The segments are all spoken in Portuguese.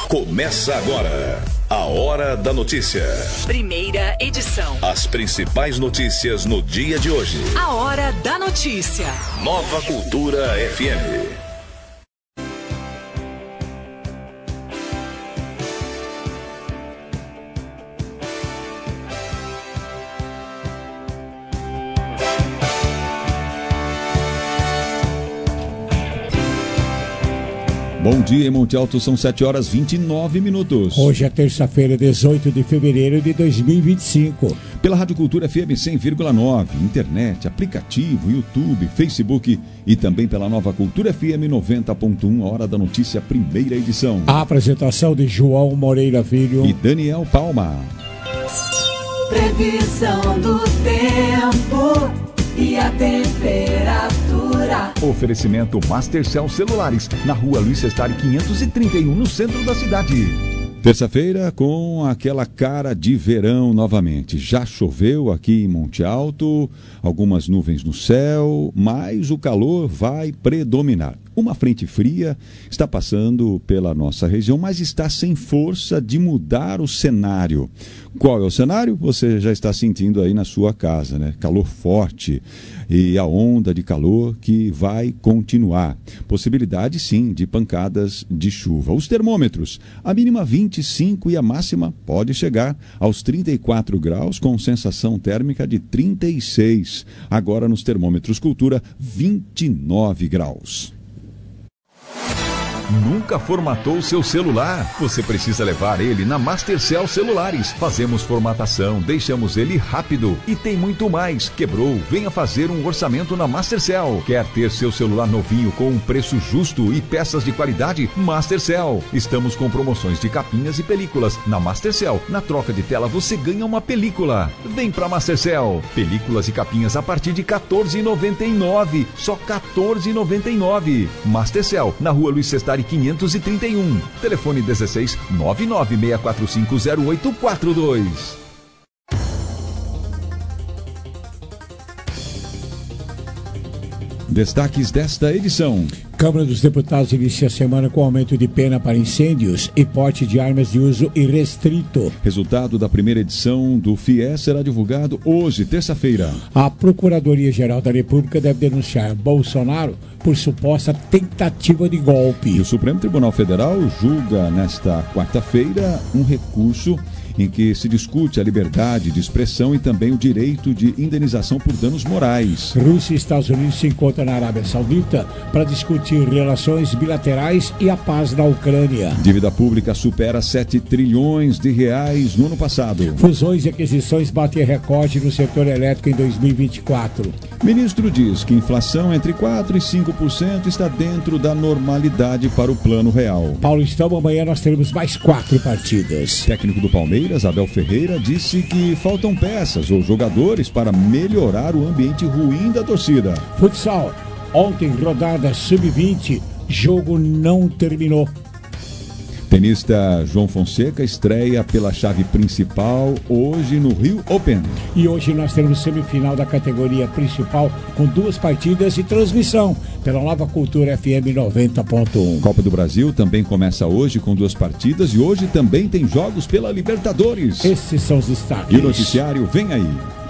Começa agora a Hora da Notícia. Primeira edição. As principais notícias no dia de hoje. A Hora da Notícia. Nova Cultura FM. Bom dia, em Monte Alto, são 7h29. Hoje é terça-feira, 18 de fevereiro de 2025. Pela Rádio Cultura FM 100,9, internet, aplicativo, YouTube, Facebook e também pela Nova Cultura FM 90.1, Hora da Notícia, primeira edição. A apresentação de João Moreira Filho e Daniel Palma. Previsão do tempo e a temperatura. Oferecimento Mastercell Celulares, na rua Luiz Sestari 531, no centro da cidade. Terça-feira com aquela cara de verão novamente. Já choveu aqui em Monte Alto, algumas nuvens no céu, mas o calor vai predominar. Uma frente fria está passando pela nossa região, mas está sem força de mudar o cenário. Qual é o cenário? Você já está sentindo aí na sua casa, né? Calor forte e a onda de calor que vai continuar. Possibilidade, sim, de pancadas de chuva. Os termômetros, a mínima 25 e a máxima pode chegar aos 34 graus, com sensação térmica de 36. Agora nos termômetros Cultura, 29 graus. Nunca formatou seu celular? Você precisa levar ele na Mastercell Celulares. Fazemos formatação, deixamos ele rápido e tem muito mais. Quebrou? Venha fazer um orçamento na Mastercell. Quer ter seu celular novinho com um preço justo e peças de qualidade? Mastercell. Estamos com promoções de capinhas e películas. Na Mastercell, na troca de tela você ganha uma película. Vem pra Mastercell. Películas e capinhas a partir de R$ 14,99. Só R$ 14,99. Mastercell, na rua Luiz Sestari 531. Telefone 16 996450842. Destaques desta edição. Câmara dos Deputados inicia a semana com aumento de pena para incêndios e porte de armas de uso irrestrito. Resultado da primeira edição do FIES será divulgado hoje, terça-feira. A Procuradoria-Geral da República deve denunciar Bolsonaro por suposta tentativa de golpe. E o Supremo Tribunal Federal julga nesta quarta-feira um recurso em que se discute a liberdade de expressão e também o direito de indenização por danos morais. Rússia e Estados Unidos se encontram na Arábia Saudita para discutir relações bilaterais e a paz na Ucrânia. Dívida pública supera 7 trilhões de reais no ano passado. Fusões e aquisições batem recorde no setor elétrico em 2024. Ministro diz que inflação entre 4% e 5% está dentro da normalidade para o Plano Real. Paulistão, amanhã nós teremos mais 4 partidas. Técnico do Palmeiras, Abel Ferreira, disse que faltam peças ou jogadores para melhorar o ambiente ruim da torcida. Futsal, ontem rodada sub-20, jogo não terminou. Tenista João Fonseca estreia pela chave principal hoje no Rio Open. E hoje nós temos semifinal da categoria principal com 2 partidas e transmissão pela Nova Cultura FM 90.1. Copa do Brasil também começa hoje com 2 partidas e hoje também tem jogos pela Libertadores. Esses são os destaques. E o noticiário vem aí.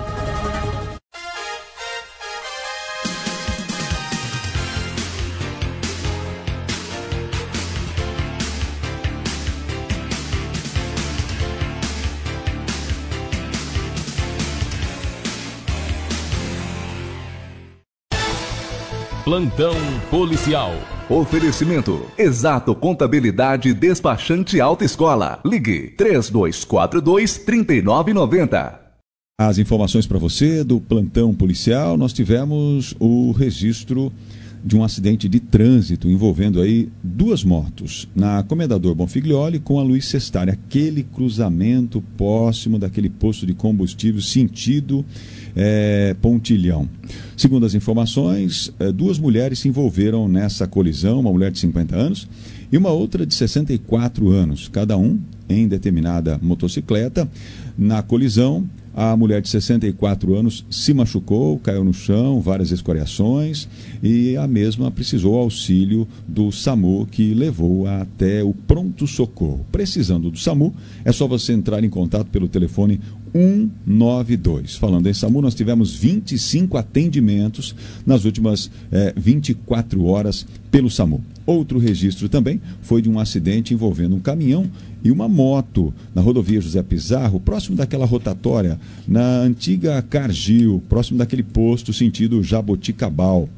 Plantão policial. Oferecimento. Exato Contabilidade Despachante Autoescola. Ligue 3242-3990. As informações para você do plantão policial. Nós tivemos o registro de um acidente de trânsito envolvendo aí 2 motos na Comendador Bonfiglioli com a Luiz Sestari, aquele cruzamento próximo daquele posto de combustível sentido Pontilhão. Segundo as informações, 2 mulheres se envolveram nessa colisão, uma mulher de 50 anos e uma outra de 64 anos, cada um em determinada motocicleta. Na colisão, a mulher de 64 anos se machucou, caiu no chão, várias escoriações, e a mesma precisou auxílio do SAMU, que levou até o pronto-socorro. Precisando do SAMU, é só você entrar em contato pelo telefone 192. Falando em SAMU, nós tivemos 25 atendimentos nas últimas 24 horas pelo SAMU. Outro registro também foi de um acidente envolvendo um caminhão e uma moto na rodovia José Pizarro, próximo daquela rotatória, na antiga Cargill, próximo daquele posto sentido Jaboticabal,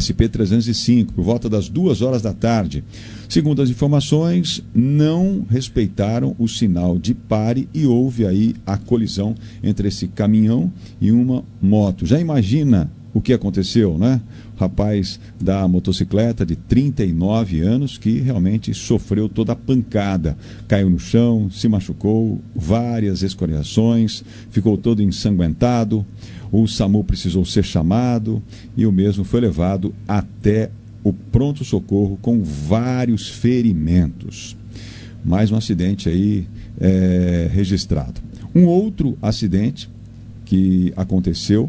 SP-305, por volta das 2 horas da tarde. Segundo as informações, não respeitaram o sinal de pare e houve aí a colisão entre esse caminhão e uma moto. Já imagina o que aconteceu, né? O rapaz da motocicleta de 39 anos que realmente sofreu toda a pancada. Caiu no chão, se machucou, várias escoriações, ficou todo ensanguentado. O SAMU precisou ser chamado e o mesmo foi levado até o pronto-socorro com vários ferimentos. Mais um acidente aí registrado. Um outro acidente que aconteceu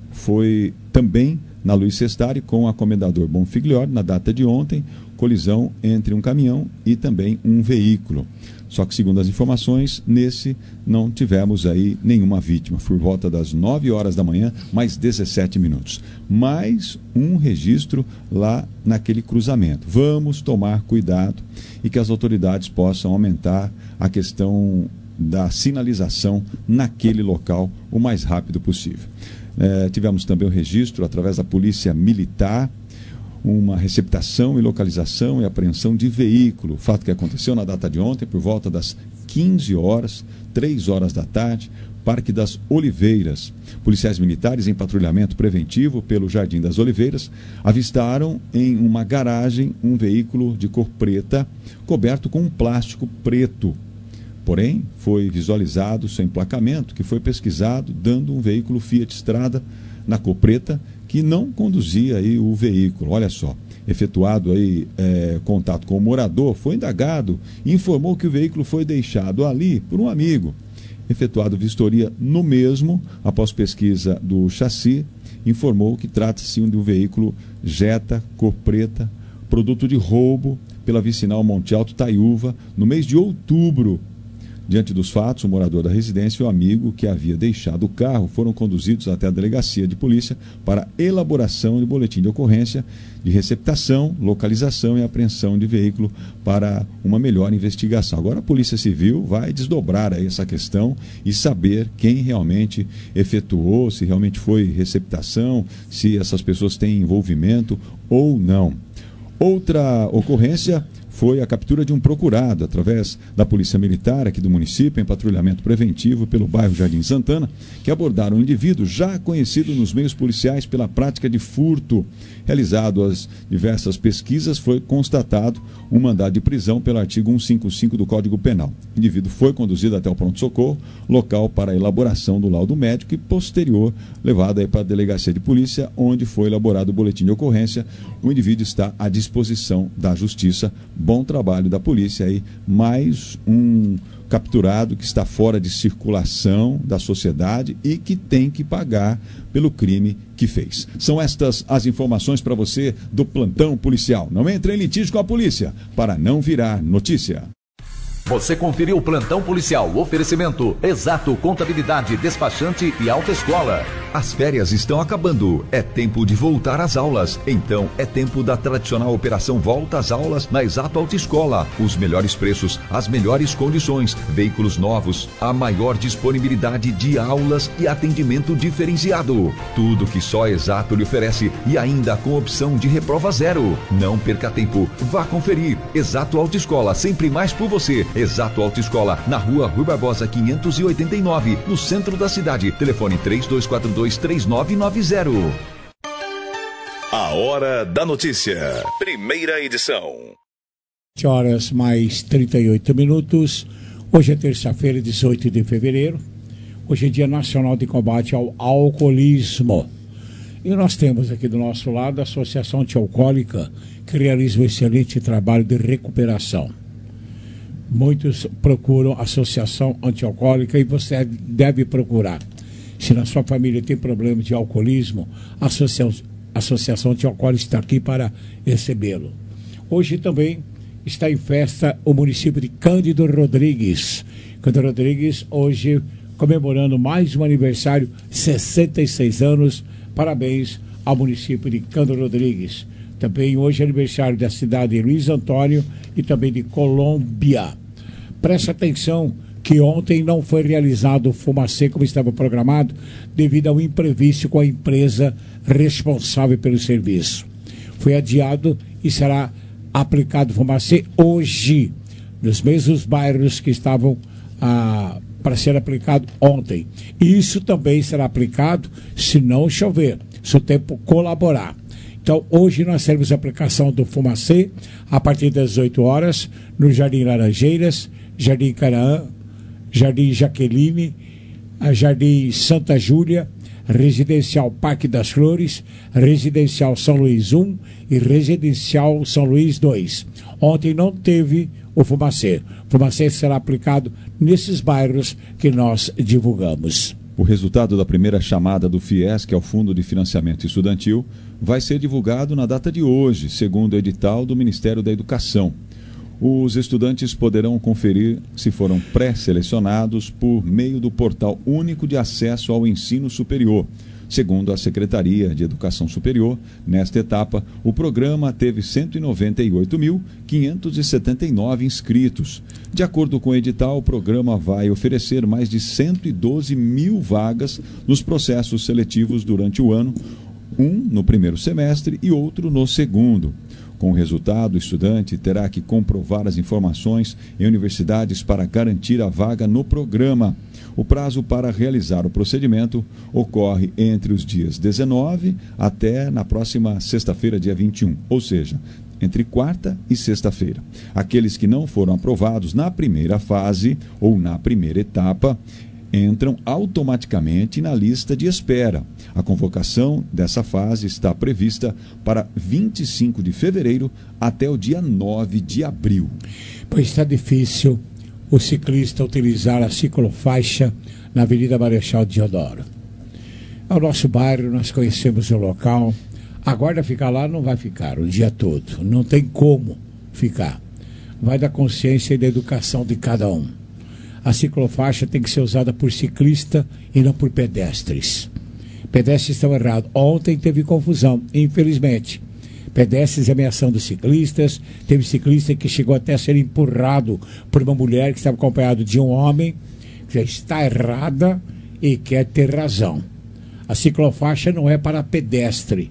foi também na Luiz Sestari com a Comendador Bonfigliore, na data de ontem, colisão entre um caminhão e também um veículo. Só que, segundo as informações, nesse não tivemos aí nenhuma vítima. Por volta das 9 horas da manhã, mais 17 minutos. Mais um registro lá naquele cruzamento. Vamos tomar cuidado e que as autoridades possam aumentar a questão da sinalização naquele local o mais rápido possível. Tivemos também o registro, através da Polícia Militar, uma receptação e localização e apreensão de veículo. Fato que aconteceu na data de ontem, por volta das 15 horas, 3 horas da tarde, Parque das Oliveiras. Policiais militares em patrulhamento preventivo pelo Jardim das Oliveiras avistaram em uma garagem um veículo de cor preta coberto com um plástico preto. Porém, foi visualizado seu emplacamento, que foi pesquisado, dando um veículo Fiat Strada na cor preta, que não conduzia aí o veículo. Olha só, efetuado aí contato com o morador, foi indagado e informou que o veículo foi deixado ali por um amigo. Efetuado vistoria no mesmo, após pesquisa do chassi, informou que trata-se de um veículo Jetta, cor preta, produto de roubo pela vicinal Monte Alto Taiúva, no mês de outubro. Diante dos fatos, o morador da residência e o amigo que havia deixado o carro foram conduzidos até a delegacia de polícia para elaboração de boletim de ocorrência, de receptação, localização e apreensão de veículo para uma melhor investigação. Agora a Polícia Civil vai desdobrar aí essa questão e saber quem realmente efetuou, se realmente foi receptação, se essas pessoas têm envolvimento ou não. Outra ocorrência foi a captura de um procurado através da Polícia Militar aqui do município, em patrulhamento preventivo pelo bairro Jardim Santana, que abordaram um indivíduo já conhecido nos meios policiais pela prática de furto. Realizado as diversas pesquisas, foi constatado um mandado de prisão pelo artigo 155 do Código Penal. O indivíduo foi conduzido até o pronto-socorro, local para a elaboração do laudo médico e posterior levado aí para a delegacia de polícia, onde foi elaborado o boletim de ocorrência. O indivíduo está à disposição da Justiça. Bom trabalho da polícia aí, mais um capturado que está fora de circulação da sociedade e que tem que pagar pelo crime que fez. São estas as informações para você do plantão policial. Não entre em litígio com a polícia para não virar notícia. Você conferiu o plantão policial, oferecimento Exato Contabilidade, Despachante e Autoescola. As férias estão acabando, é tempo de voltar às aulas. Então é tempo da tradicional operação Volta às Aulas na Exato Autoescola. Os melhores preços, as melhores condições, veículos novos, a maior disponibilidade de aulas e atendimento diferenciado. Tudo que só Exato lhe oferece e ainda com opção de reprova zero. Não perca tempo, vá conferir. Exato Autoescola, sempre mais por você. Exato Autoescola, na rua Rui Barbosa 589, no centro da cidade. Telefone 3242-3990. A Hora da Notícia. Primeira edição. 7 horas mais 38 minutos. Hoje é terça-feira, 18 de fevereiro. Hoje é Dia Nacional de Combate ao Alcoolismo. E nós temos aqui do nosso lado a Associação Antialcoólica, que realiza um excelente trabalho de recuperação. Muitos procuram a Associação Antialcoólica e você deve procurar. Se na sua família tem problema de alcoolismo, a Associação Antialcoólica está aqui para recebê-lo. Hoje também está em festa o município de Cândido Rodrigues. Cândido Rodrigues hoje comemorando mais um aniversário, 66 anos. Parabéns ao município de Cândido Rodrigues. Também hoje é aniversário da cidade de Luiz Antônio e também de Colômbia. Preste atenção que ontem não foi realizado o Fumacê como estava programado devido ao imprevisto com a empresa responsável pelo serviço. Foi adiado e será aplicado o Fumacê hoje, nos mesmos bairros que estavam para ser aplicado ontem. E isso também será aplicado se não chover, se o tempo colaborar. Então, hoje nós teremos a aplicação do Fumacê a partir das 18 horas no Jardim Laranjeiras, Jardim Canaã, Jardim Jaqueline, Jardim Santa Júlia, Residencial Parque das Flores, Residencial São Luís 1 e Residencial São Luís 2. Ontem não teve o Fumacê. O Fumacê será aplicado nesses bairros que nós divulgamos. O resultado da primeira chamada do FIES, que é o Fundo de Financiamento Estudantil, vai ser divulgado na data de hoje, segundo o edital do Ministério da Educação. Os estudantes poderão conferir se foram pré-selecionados por meio do Portal Único de Acesso ao Ensino Superior. Segundo a Secretaria de Educação Superior, nesta etapa, o programa teve 198.579 inscritos. De acordo com o edital, o programa vai oferecer mais de 112 mil vagas nos processos seletivos durante o ano, um no primeiro semestre e outro no segundo. Com o resultado, o estudante terá que comprovar as informações em universidades para garantir a vaga no programa. O prazo para realizar o procedimento ocorre entre os dias 19 até na próxima sexta-feira, dia 21, ou seja, entre quarta e sexta-feira. Aqueles que não foram aprovados na primeira fase ou na primeira etapa entram automaticamente na lista de espera. A convocação dessa fase está prevista para 25 de fevereiro até o dia 9 de abril. Pois está difícil o ciclista utilizar a ciclofaixa na Avenida Marechal Deodoro. É o nosso bairro, nós conhecemos o local. A guarda ficar lá não vai ficar o dia todo, não tem como ficar. Vai da consciência e da educação de cada um. A ciclofaixa tem que ser usada por ciclista e não por pedestres. Pedestres estão errados. Ontem teve confusão, infelizmente. Pedestres ameaçando ciclistas. Teve ciclista que chegou até a ser empurrado por uma mulher que estava acompanhado de um homem que já está errada e quer ter razão. A ciclofaixa não é para pedestre,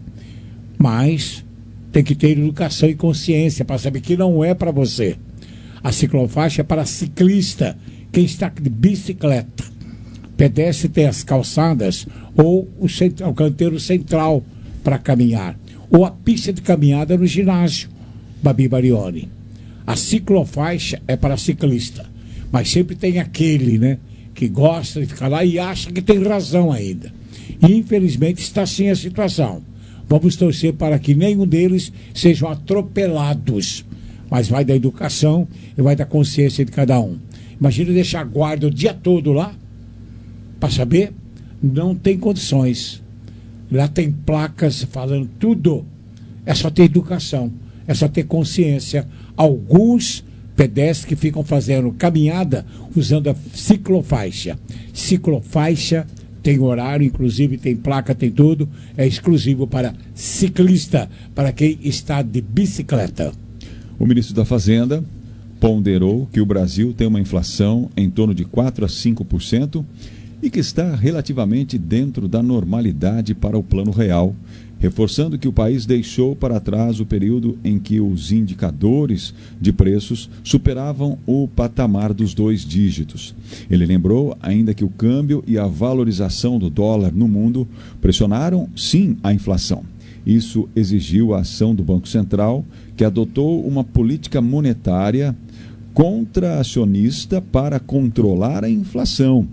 mas tem que ter educação e consciência para saber que não é para você. A ciclofaixa é para ciclista, quem está de bicicleta. Pedestre tem as calçadas ou o canteiro central para caminhar, ou a pista de caminhada no ginásio Babi Barioni. A ciclofaixa é para ciclista, mas sempre tem aquele, né, que gosta de ficar lá e acha que tem razão ainda. E infelizmente está assim a situação. Vamos torcer para que nenhum deles sejam atropelados, mas vai da educação e vai da consciência de cada um. Imagina deixar a guarda o dia todo lá, para saber, não tem condições. Lá tem placas falando tudo. É só ter educação, é só ter consciência. Alguns pedestres que ficam fazendo caminhada usando a ciclofaixa. Ciclofaixa tem horário, inclusive tem placa, tem tudo. É exclusivo para ciclista, para quem está de bicicleta. O ministro da Fazenda ponderou que o Brasil tem uma inflação em torno de 4% a 5% e que está relativamente dentro da normalidade para o Plano Real, reforçando que o país deixou para trás o período em que os indicadores de preços superavam o patamar dos 2 dígitos. Ele lembrou ainda que o câmbio e a valorização do dólar no mundo pressionaram, sim, a inflação. Isso exigiu a ação do Banco Central, que adotou uma política monetária contracionista para controlar a inflação.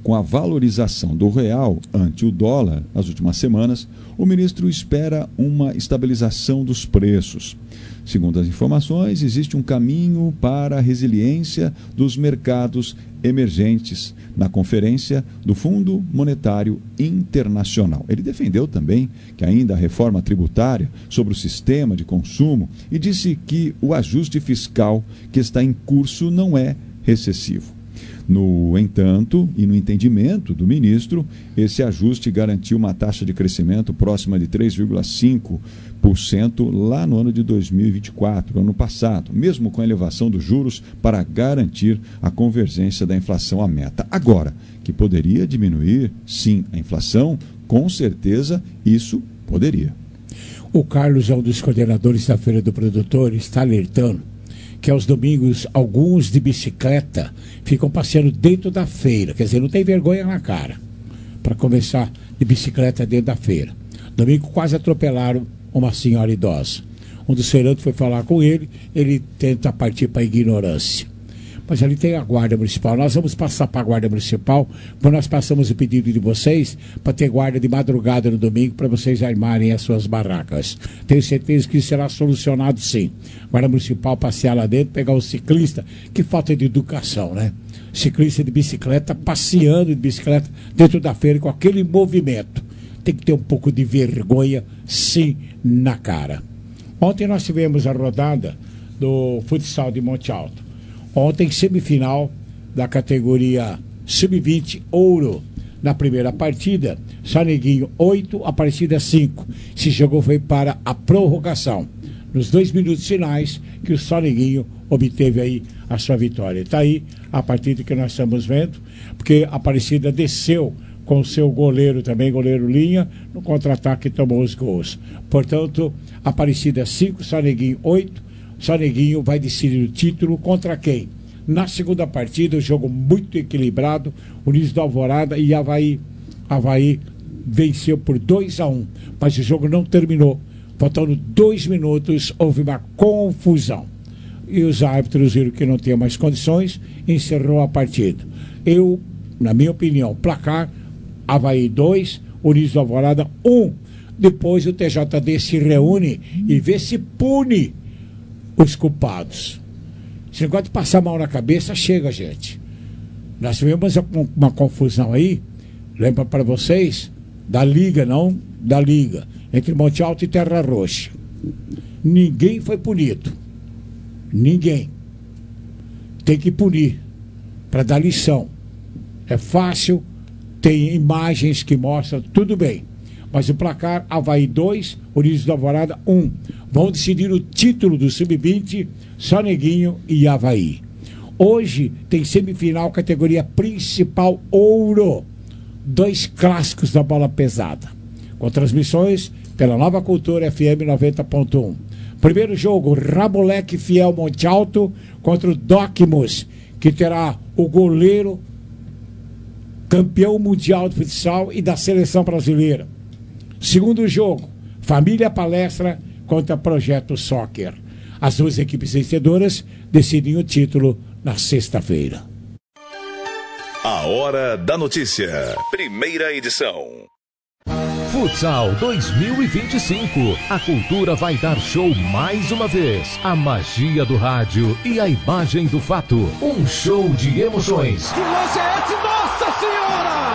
com a valorização do real ante o dólar nas últimas semanas, o ministro espera uma estabilização dos preços. Segundo as informações, existe um caminho para a resiliência dos mercados emergentes na conferência do Fundo Monetário Internacional. Ele defendeu também que ainda a reforma tributária sobre o sistema de consumo e disse que o ajuste fiscal que está em curso não é recessivo. No entanto, e no entendimento do ministro, esse ajuste garantiu uma taxa de crescimento próxima de 3,5% lá no ano de 2024, ano passado, mesmo com a elevação dos juros para garantir a convergência da inflação à meta. Agora, que poderia diminuir, sim, a inflação, com certeza isso poderia. O Carlos é um dos coordenadores da Feira do Produtor, está alertando que aos domingos alguns de bicicleta ficam passeando dentro da feira, quer dizer, não tem vergonha na cara, para começar de bicicleta dentro da feira. Domingo quase atropelaram uma senhora idosa. Um dos feirantes foi falar com ele, ele tenta partir para a ignorância. Mas ali tem a Guarda Municipal. Nós vamos passar para a Guarda Municipal, quando nós passamos o pedido de vocês para ter guarda de madrugada no domingo para vocês armarem as suas barracas. Tenho certeza que isso será solucionado sim. Guarda Municipal passear lá dentro, pegar o ciclista, que falta de educação, né? Ciclista de bicicleta, passeando de bicicleta dentro da feira com aquele movimento. Tem que ter um pouco de vergonha, sim, na cara. Ontem nós tivemos a rodada do futsal de Monte Alto. Ontem, semifinal da categoria Sub-20 Ouro. Na primeira partida, Soneguinho 8, Aparecida 5. Esse jogo foi para a prorrogação. Nos 2 minutos finais, que o Soneguinho obteve aí a sua vitória. Está aí a partida que nós estamos vendo, porque a Aparecida desceu com o seu goleiro também, goleiro Linha, no contra-ataque tomou os gols. Portanto, Aparecida 5, Soneguinho 8. Soneguinho vai decidir o título contra quem? Na segunda partida, um jogo muito equilibrado, Unidos do Alvorada e Avaí. Avaí venceu por 2-1, mas o jogo não terminou. Faltando 2 minutos, houve uma confusão. E os árbitros viram que não tinha mais condições, encerrou a partida. Na minha opinião, placar, Avaí 2, Unidos do Alvorada 1. Depois o TJD se reúne e vê se pune os culpados. Esse negócio de passar a mão na cabeça, chega, gente. Nós tivemos uma confusão aí, lembra para vocês, da Liga, entre Monte Alto e Terra Roxa. Ninguém foi punido. Ninguém. Tem que punir, para dar lição. É fácil, tem imagens que mostram, tudo bem. Mas o placar, Avaí 2, Unidos do Alvorada 1. Vão decidir o título do Sub-20, Soneguinho e Avaí. Hoje tem semifinal, categoria principal Ouro. 2 clássicos da bola pesada. Com transmissões pela Nova Cultura FM 90.1. Primeiro jogo, Ramoleque Fiel Monte Alto contra o Docmus, que terá o goleiro campeão mundial de futsal e da seleção brasileira. Segundo jogo, Família Palestra contra Projeto Soccer. As 2 equipes vencedoras decidem o título na sexta-feira. A Hora da Notícia. Primeira edição. Futsal 2025. A cultura vai dar show mais uma vez. A magia do rádio e a imagem do fato. Um show de emoções. Que lance é esse? Nossa Senhora!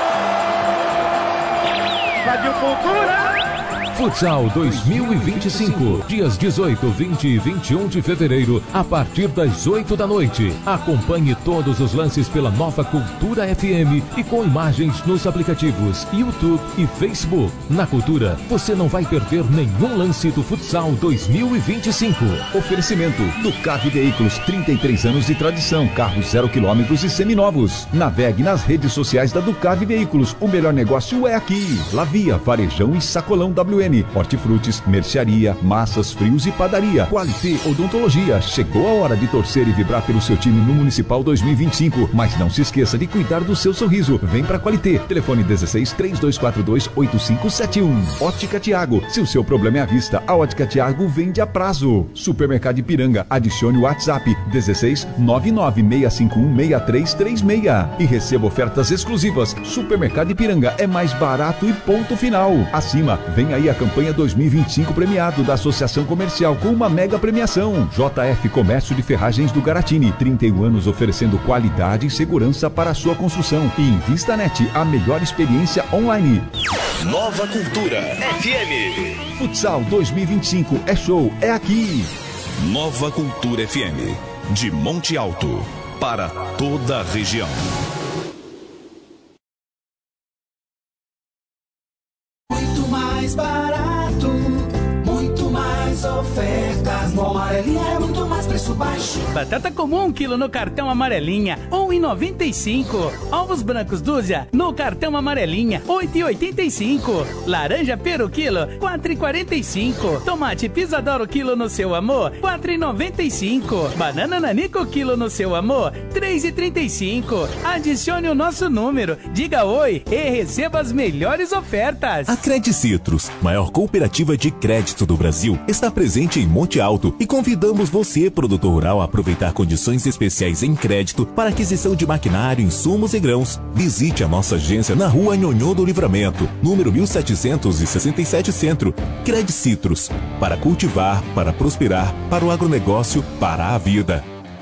Rádio Cultura! Futsal 2025, dias 18, 20 e 21 de fevereiro, a partir das 8 da noite. Acompanhe todos os lances pela Nova Cultura FM e com imagens nos aplicativos YouTube e Facebook. Na Cultura, você não vai perder nenhum lance do Futsal 2025. Oferecimento Ducati Veículos, 33 anos de tradição, carros 0 km e seminovos. Navegue nas redes sociais da Ducati Veículos, o melhor negócio é aqui. Lavia, Varejão e Sacolão WM. higiene, hortifrutis, mercearia, massas, frios e padaria. Qualité Odontologia. Chegou a hora de torcer e vibrar pelo seu time no Municipal 2025. Mas não se esqueça de cuidar do seu sorriso. Vem pra Qualité. Telefone 16 3242 8571. Ótica Tiago. Se o seu problema é a vista, a Ótica Tiago vende a prazo. Supermercado Ipiranga. Adicione o WhatsApp 16 99651 6336 e receba ofertas exclusivas. Supermercado Ipiranga é mais barato e ponto final. Acima, vem aí a campanha 2025 premiado da Associação Comercial com uma mega premiação. JF Comércio de Ferragens do Garatini, 31 anos oferecendo qualidade e segurança para a sua construção. E InvistaNet, a melhor experiência online. Nova Cultura FM. Futsal 2025 é show, é aqui. Nova Cultura FM, de Monte Alto, para toda a região. Muito mais barato, muito mais ofertas. No Amarelinha é muito mais preço baixo. Batata comum 1 kg no cartão Amarelinha, 1,95. Ovos brancos dúzia no cartão Amarelinha, 8,85. Laranja pera quilo, 4,45. Tomate Pisadoro quilo no seu amor, 4,95. Banana Nanico quilo no seu amor, 3,35. Adicione o nosso número, diga oi e receba as melhores ofertas. A Credicitrus, maior cooperativa de crédito do Brasil, está presente em Monte Alto e convidamos você, produtor rural, a aproveitar condições especiais em crédito para aquisição de maquinário, insumos e grãos. Visite a nossa agência na Rua Nhonhô do Livramento, número 1767 Centro. Credicitrus, para cultivar, para prosperar, para o agronegócio, para a vida.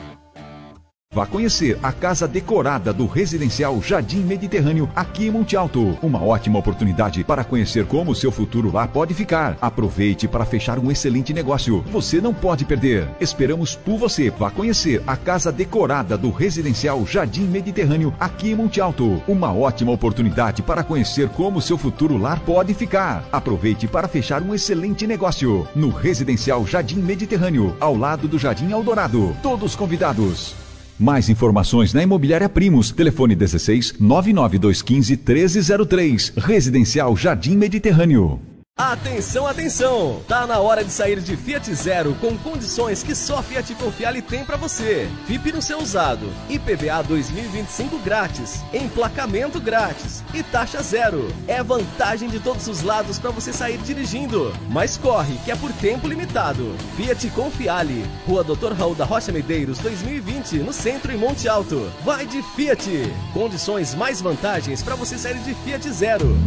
Vá conhecer a casa decorada do Residencial Jardim Mediterrâneo aqui em Monte Alto. Uma ótima oportunidade para conhecer como o seu futuro lá pode ficar. Aproveite para fechar um excelente negócio. Você não pode perder. Esperamos por você. Vá conhecer a casa decorada do Residencial Jardim Mediterrâneo aqui em Monte Alto. Uma ótima oportunidade para conhecer como o seu futuro lar pode ficar. Aproveite para fechar um excelente negócio. No Residencial Jardim Mediterrâneo, ao lado do Jardim Eldorado. Todos convidados. Mais informações na Imobiliária Primos. Telefone 16 99215 1303. Residencial Jardim Mediterrâneo. Atenção, atenção! Tá na hora de sair de Fiat Zero com condições que só Fiat Confiale tem pra você. FIP no seu usado, IPVA 2025 grátis, emplacamento grátis e taxa zero. É vantagem de todos os lados pra você sair dirigindo. Mas corre, que é por tempo limitado. Fiat Confiale, Rua Dr. Raul da Rocha Medeiros, 2020, no centro em Monte Alto. Vai de Fiat! Condições mais vantagens pra você sair de Fiat Zero.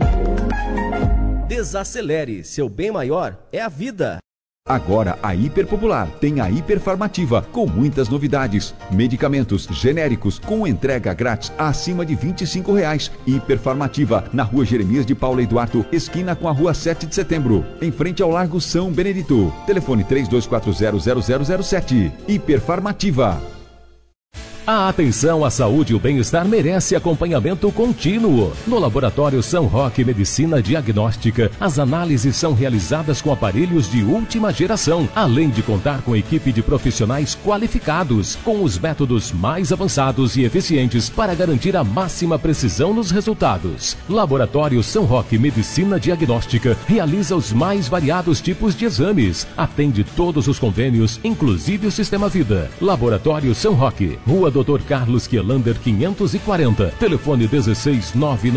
Desacelere, seu bem maior é a vida. Agora a Hiper Popular tem a Hiperfarmativa com muitas novidades. Medicamentos genéricos com entrega grátis acima de R$25. Hiperfarmativa na Rua Jeremias de Paula Eduardo, esquina com a Rua 7 de Setembro, em frente ao Largo São Benedito. Telefone 32400007. Hiperfarmativa. A atenção à saúde e o bem-estar merece acompanhamento contínuo. No Laboratório São Roque Medicina Diagnóstica, as análises são realizadas com aparelhos de última geração, além de contar com equipe de profissionais qualificados, com os métodos mais avançados e eficientes para garantir a máxima precisão nos resultados. Laboratório São Roque Medicina Diagnóstica realiza os mais variados tipos de exames, atende todos os convênios, inclusive o Sistema Vida. Laboratório São Roque, Rua Dr. Carlos Quielander 540, telefone 16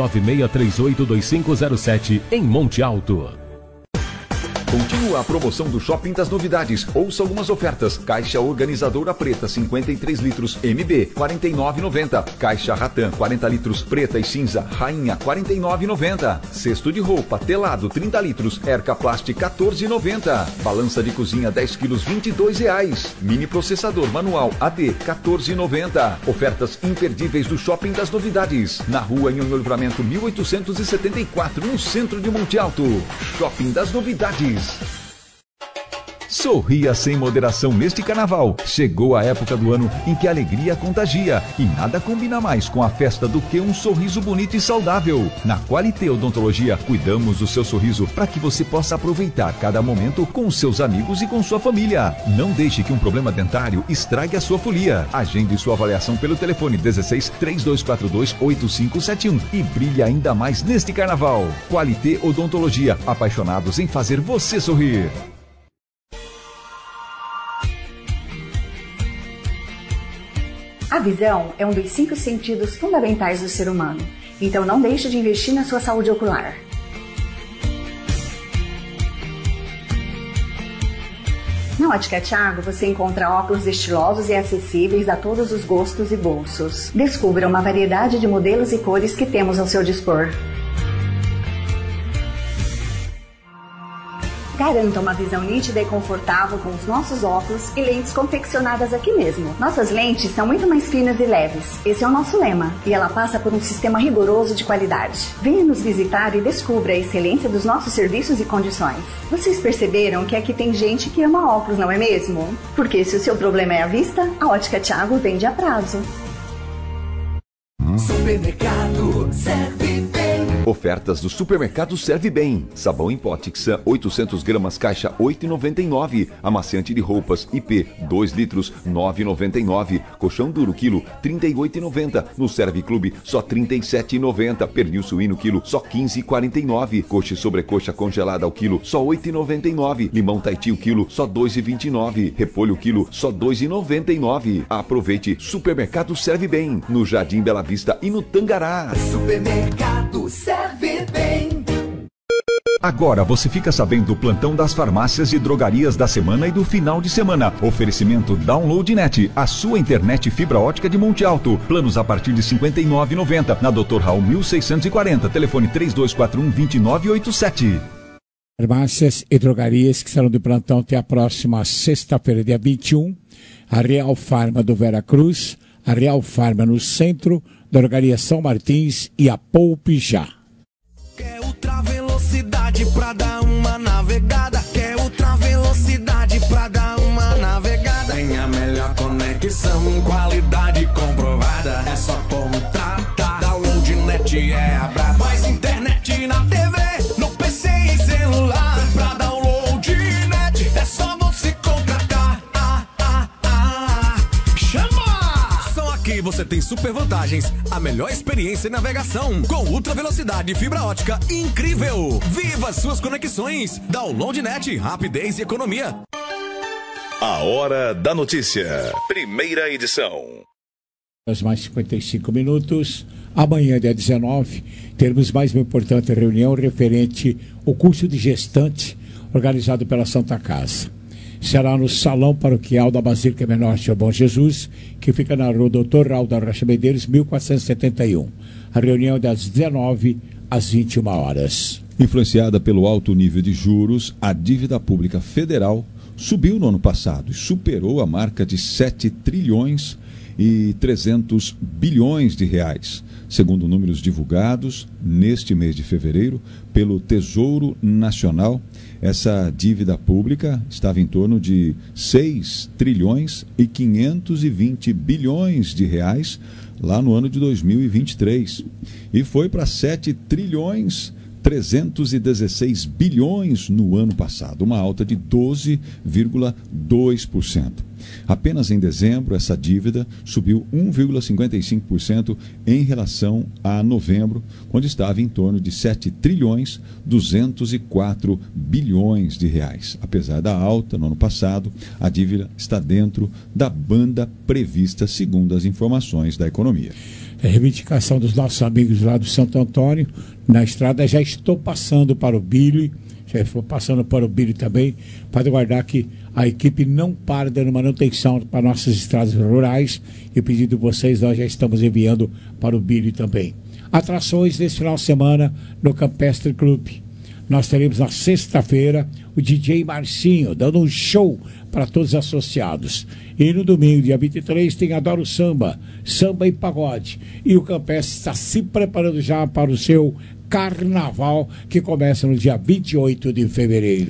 996382507, em Monte Alto. Continua a promoção do Shopping das Novidades. Ouça algumas ofertas. Caixa organizadora preta 53 litros MB 49,90. Caixa Ratan 40 litros preta e cinza Rainha 49,90. Cesto de roupa telado 30 litros Erca Plast 14,90. Balança de cozinha 10 quilos R$22. Mini processador manual AD 14,90. Ofertas imperdíveis do Shopping das Novidades. Na Rua Nhonhô Livramento 1874, no centro de Monte Alto. Shopping das Novidades. Sorria sem moderação neste carnaval. Chegou a época do ano em que a alegria contagia e nada combina mais com a festa do que um sorriso bonito e saudável. Na Qualité Odontologia, cuidamos do seu sorriso para que você possa aproveitar cada momento com seus amigos e com sua família. Não deixe que um problema dentário estrague a sua folia. Agende sua avaliação pelo telefone 16 3242 8571 e brilhe ainda mais neste carnaval. Qualité Odontologia, apaixonados em fazer você sorrir. A visão é um dos 5 sentidos fundamentais do ser humano, então não deixe de investir na sua saúde ocular. Na Ótica Thiago você encontra óculos estilosos e acessíveis a todos os gostos e bolsos. Descubra uma variedade de modelos e cores que temos ao seu dispor. Garanta uma visão nítida e confortável com os nossos óculos e lentes confeccionadas aqui mesmo. Nossas lentes são muito mais finas e leves. Esse é o nosso lema. E ela passa por um sistema rigoroso de qualidade. Venha nos visitar e descubra a excelência dos nossos serviços e condições. Vocês perceberam que aqui tem gente que ama óculos, não é mesmo? Porque se o seu problema é a vista, a Ótica Thiago vende a prazo. Supermercado Serve Bem. Ofertas do Supermercado Serve Bem. Sabão em pó Tixan 800 gramas caixa 8,99. Amaciante de roupas IP 2 litros 9,99. Colchão duro quilo 38,90. No Serve Clube só 37,90. Pernil suíno quilo só 15,49. Coxa e sobrecoxa congelada ao quilo só 8,99. Limão Taiti o quilo só 2,29. Repolho quilo só 2,99. Aproveite. Supermercado Serve Bem. No Jardim Bela Vista e no Tangará. Supermercado Serve Bem. Agora você fica sabendo do plantão das farmácias e drogarias da semana e do final de semana. Oferecimento DownloadNet, a sua internet fibra ótica de Monte Alto. Planos a partir de R$ 59,90. Na Dr. Raul 1640. Telefone 3241-2987. Farmácias e drogarias que serão de plantão até a próxima sexta-feira, dia 21. A Real Farma do Vera Cruz, a Real Farma no centro, Drogaria São Martins e a Poupe Já. Quer ultra velocidade pra dar uma navegada? Quer ultra velocidade pra dar uma navegada? Tem a melhor conexão, qualidade comprovada. É só contratar. DownloadNet é a braba. Mais internet na TV, no PC e celular. Pra DownloadNet é só você contratar. Chama! Só aqui você tem super vantagens. A melhor experiência em navegação com ultra velocidade e fibra ótica incrível. Viva suas conexões. DownloadNet, rapidez e economia. A Hora da Notícia. Primeira edição. Mais 55 minutos. Amanhã, dia 19, teremos mais uma importante reunião referente ao curso de gestante organizado pela Santa Casa. Será no Salão Paroquial da Basílica Menor Senhor Bom Jesus, que fica na rua Doutor Raul da Rocha Medeiros, 1471. A reunião é das 19 às 21 horas. Influenciada pelo alto nível de juros, a dívida pública federal subiu no ano passado e superou a marca de 7 trilhões e 300 bilhões de reais, segundo números divulgados neste mês de fevereiro pelo Tesouro Nacional. Essa dívida pública estava em torno de 6 trilhões e 520 bilhões de reais lá no ano de 2023 e foi para 7 trilhões 316 bilhões no ano passado, uma alta de 12,2%. Apenas em dezembro, essa dívida subiu 1,55% em relação a novembro, quando estava em torno de 7 trilhões 204 bilhões de reais. Apesar da alta no ano passado, a dívida está dentro da banda prevista, segundo as informações da economia. A reivindicação dos nossos amigos lá do Santo Antônio, na estrada, já estou passando para o Billy, já estou passando para o Billy também, para guardar que a equipe não para dando manutenção para nossas estradas rurais, e o pedido de vocês nós já estamos enviando para o Billy também. Atrações nesse final de semana no Campestre Clube. Nós teremos na sexta-feira o DJ Marcinho dando um show para todos os associados. E no domingo, dia 23, tem Adoro Samba, Samba e Pagode. E o Campestre está se preparando já para o seu carnaval, que começa no dia 28 de fevereiro.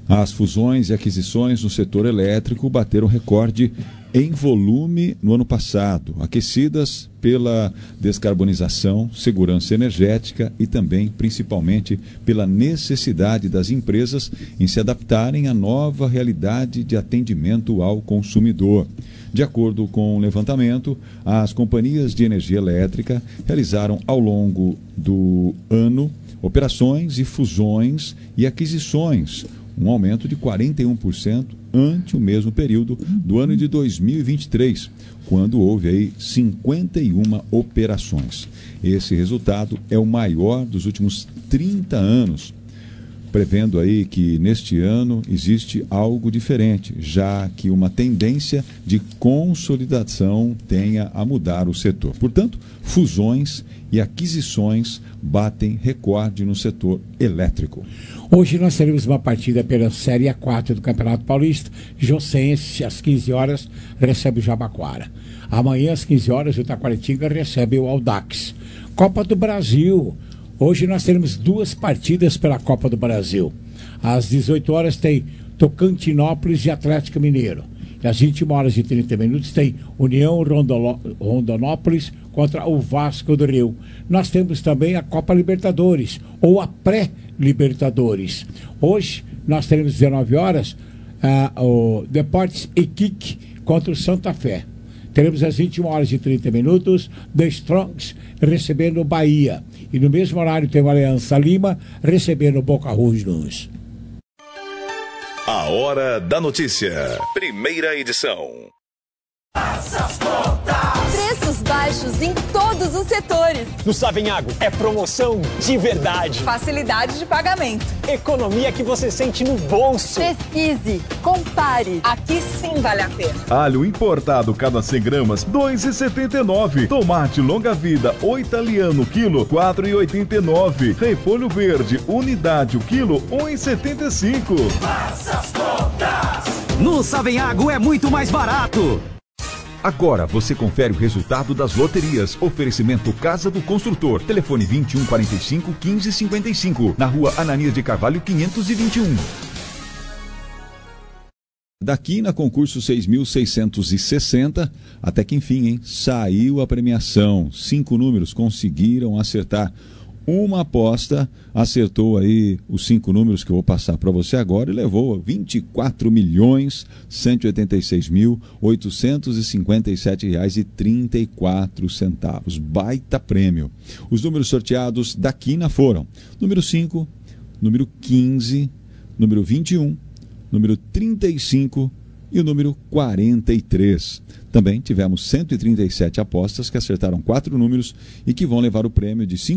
As fusões e aquisições no setor elétrico bateram recorde em volume no ano passado, aquecidas pela descarbonização, segurança energética e também, principalmente, pela necessidade das empresas em se adaptarem à nova realidade de atendimento ao consumidor. De acordo com o levantamento, as companhias de energia elétrica realizaram ao longo do ano operações e fusões e aquisições, um aumento de 41% ante o mesmo período do ano de 2023, quando houve aí 51 operações. Esse resultado é o maior dos últimos 30 anos, prevendo aí que neste ano existe algo diferente, já que uma tendência de consolidação tenha a mudar o setor. Portanto, fusões e aquisições batem recorde no setor elétrico. Hoje nós teremos uma partida pela Série A4 do Campeonato Paulista. Jossense, às 15 horas, recebe o Jabaquara. Amanhã, às 15 horas, o Taquaritinga recebe o Audax. Copa do Brasil. Hoje nós teremos duas partidas pela Copa do Brasil. Às 18 horas tem Tocantinópolis e Atlético Mineiro. E às 21 horas e 30 minutos tem União Rondonópolis contra o Vasco do Rio. Nós temos também a Copa Libertadores, ou a pré-Libertadores. Hoje nós teremos 19 horas o Deportes Iquique contra o Santa Fé. Teremos às 21 horas e 30 minutos The Strongs recebendo o Bahia. E no mesmo horário tem o Aliança Lima recebendo o Boca Juniors. A Hora da Notícia. Primeira edição. Preços baixos em todos os setores. No Savenhago é promoção de verdade. Facilidade de pagamento. Economia que você sente no bolso. Pesquise, compare. Aqui sim vale a pena. Alho importado cada 100 gramas, R$ 2,79. Tomate longa-vida, o italiano, quilo, R$ 4,89. Repolho verde, unidade, o quilo, R$ 1,75. Faça as contas. No Savenhago é muito mais barato. Agora você confere o resultado das loterias. Oferecimento Casa do Construtor. Telefone 2145 1555. Na rua Ananias de Carvalho 521. Daqui na concurso 6.660, até que enfim, hein? Saiu a premiação. 5 números conseguiram acertar. Uma aposta acertou aí os 5 números que eu vou passar para você agora e levou R$ 24.186.857,34. Baita prêmio. Os números sorteados da quina foram número 5, número 15, número 21, número 35 e o número 43. Também tivemos 137 apostas que acertaram 4 números e que vão levar o prêmio de R$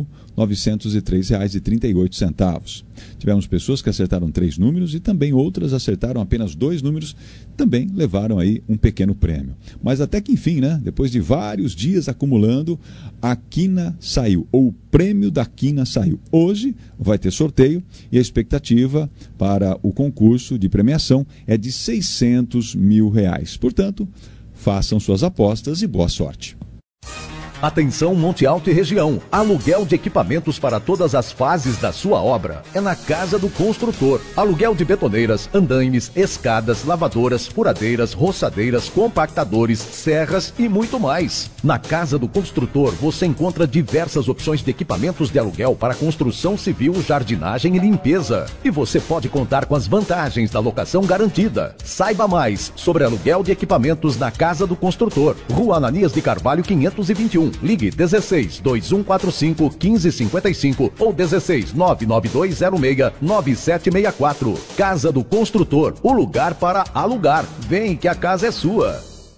5.903,38. Tivemos pessoas que acertaram 3 números e também outras acertaram apenas 2 números, também levaram aí um pequeno prêmio. Mas até que enfim, né? Depois de vários dias acumulando, a quina saiu, ou o prêmio da quina saiu. Hoje vai ter sorteio e a expectativa para o concurso de premiação é de R$ 600 mil. Portanto, façam suas apostas e boa sorte. Atenção Monte Alto e região, aluguel de equipamentos para todas as fases da sua obra. É na Casa do Construtor. Aluguel de betoneiras, andaimes, escadas, lavadoras, furadeiras, roçadeiras, compactadores, serras e muito mais. Na Casa do Construtor você encontra diversas opções de equipamentos de aluguel para construção civil, jardinagem e limpeza. E você pode contar com as vantagens da locação garantida. Saiba mais sobre aluguel de equipamentos na Casa do Construtor. Rua Ananias de Carvalho 521. Ligue 16 2145 1555 ou 16 99206 9764. Casa do Construtor, o lugar para alugar. Vem que a casa é sua.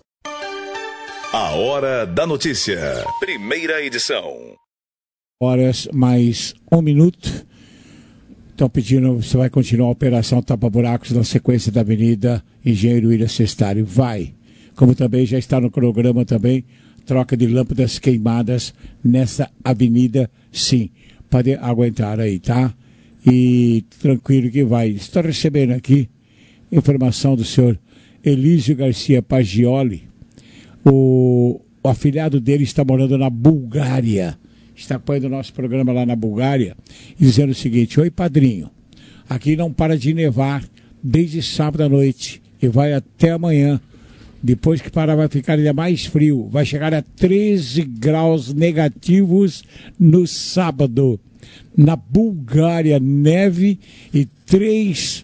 A Hora da Notícia. Primeira edição. Horas mais 1 minuto. Estão pedindo, você vai continuar a operação tapa-buracos na sequência da Avenida Engenheiro William Cestário. Vai. Como também já está no cronograma também, troca de lâmpadas queimadas nessa avenida, sim. Pode aguentar aí, tá? E tranquilo que vai. Estou recebendo aqui informação do senhor Elísio Garcia Pagioli. O afilhado dele está morando na Bulgária. Está acompanhando o nosso programa lá na Bulgária e dizendo o seguinte: oi, padrinho. Aqui não para de nevar desde sábado à noite e vai até amanhã. Depois que parar vai ficar ainda mais frio. Vai chegar a 13 graus negativos no sábado. Na Bulgária, neve e 3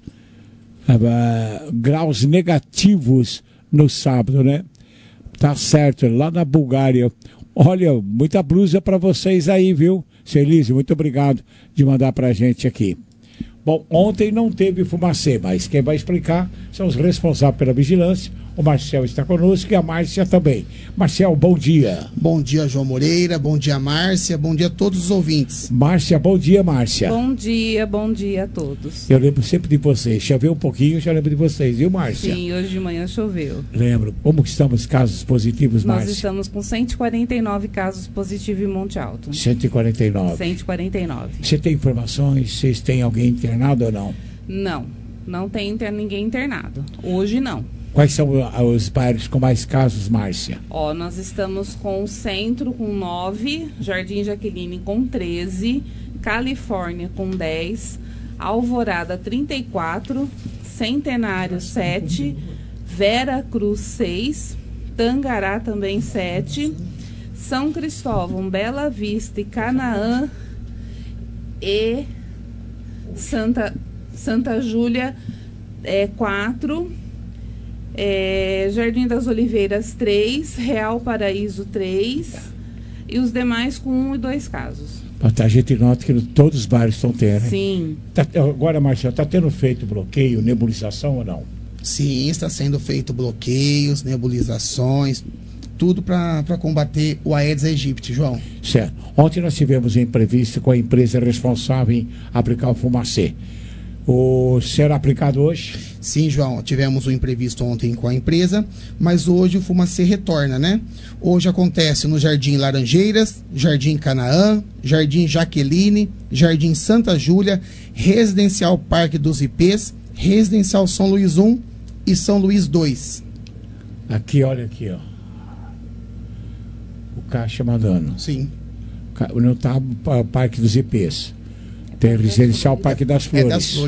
graus negativos no sábado, né? Tá certo, lá na Bulgária. Olha, muita blusa para vocês aí, viu? Celise, muito obrigado de mandar pra gente aqui. Bom, ontem não teve Fumacê, mas quem vai explicar são os responsáveis pela vigilância. O Marcel está conosco e a Márcia também. Marcel, bom dia. Bom dia, João Moreira. Bom dia, Márcia. Bom dia a todos os ouvintes. Márcia, bom dia, Márcia. Bom dia a todos. Eu lembro sempre de vocês. Choveu um pouquinho, já lembro de vocês, viu, Márcia? Sim, hoje de manhã choveu. Lembro. Como que estamos casos positivos, Márcia? Nós estamos com 149 casos positivos em Monte Alto. 149. 149. Você tem informações? Vocês têm alguém internado ou não? Não tem ninguém internado. Hoje não. Quais são os bairros com mais casos, Márcia? Nós estamos com o Centro com 9, Jardim Jaqueline com 13, Califórnia com 10, Alvorada 34, Centenário 7, Vera Cruz 6, Tangará também 7, São Cristóvão, Bela Vista e Canaã e Santa Júlia 4, Jardim das Oliveiras 3, Real Paraíso 3 e os demais com 1 e 2 casos. A gente nota que todos os bairros estão tendo. Sim. Agora, Marcelo, está tendo feito bloqueio, nebulização ou não? Sim, está sendo feito bloqueios, nebulizações, tudo para combater o Aedes aegypti, João. Certo. Ontem nós tivemos uma entrevista com a empresa responsável em aplicar o Fumacê. Será aplicado hoje? Sim, João, tivemos um imprevisto ontem com a empresa, mas hoje o Fumacê retorna, né? Hoje acontece no Jardim Laranjeiras, Jardim Canaã, Jardim Jaqueline, Jardim Santa Júlia, Residencial Parque dos IPs, Residencial São Luís 1 e São Luís 2. Aqui, olha aqui, ó. O caixa mandando. Sim. Não está o Parque dos IPs. Tem Residencial Parque das Flores.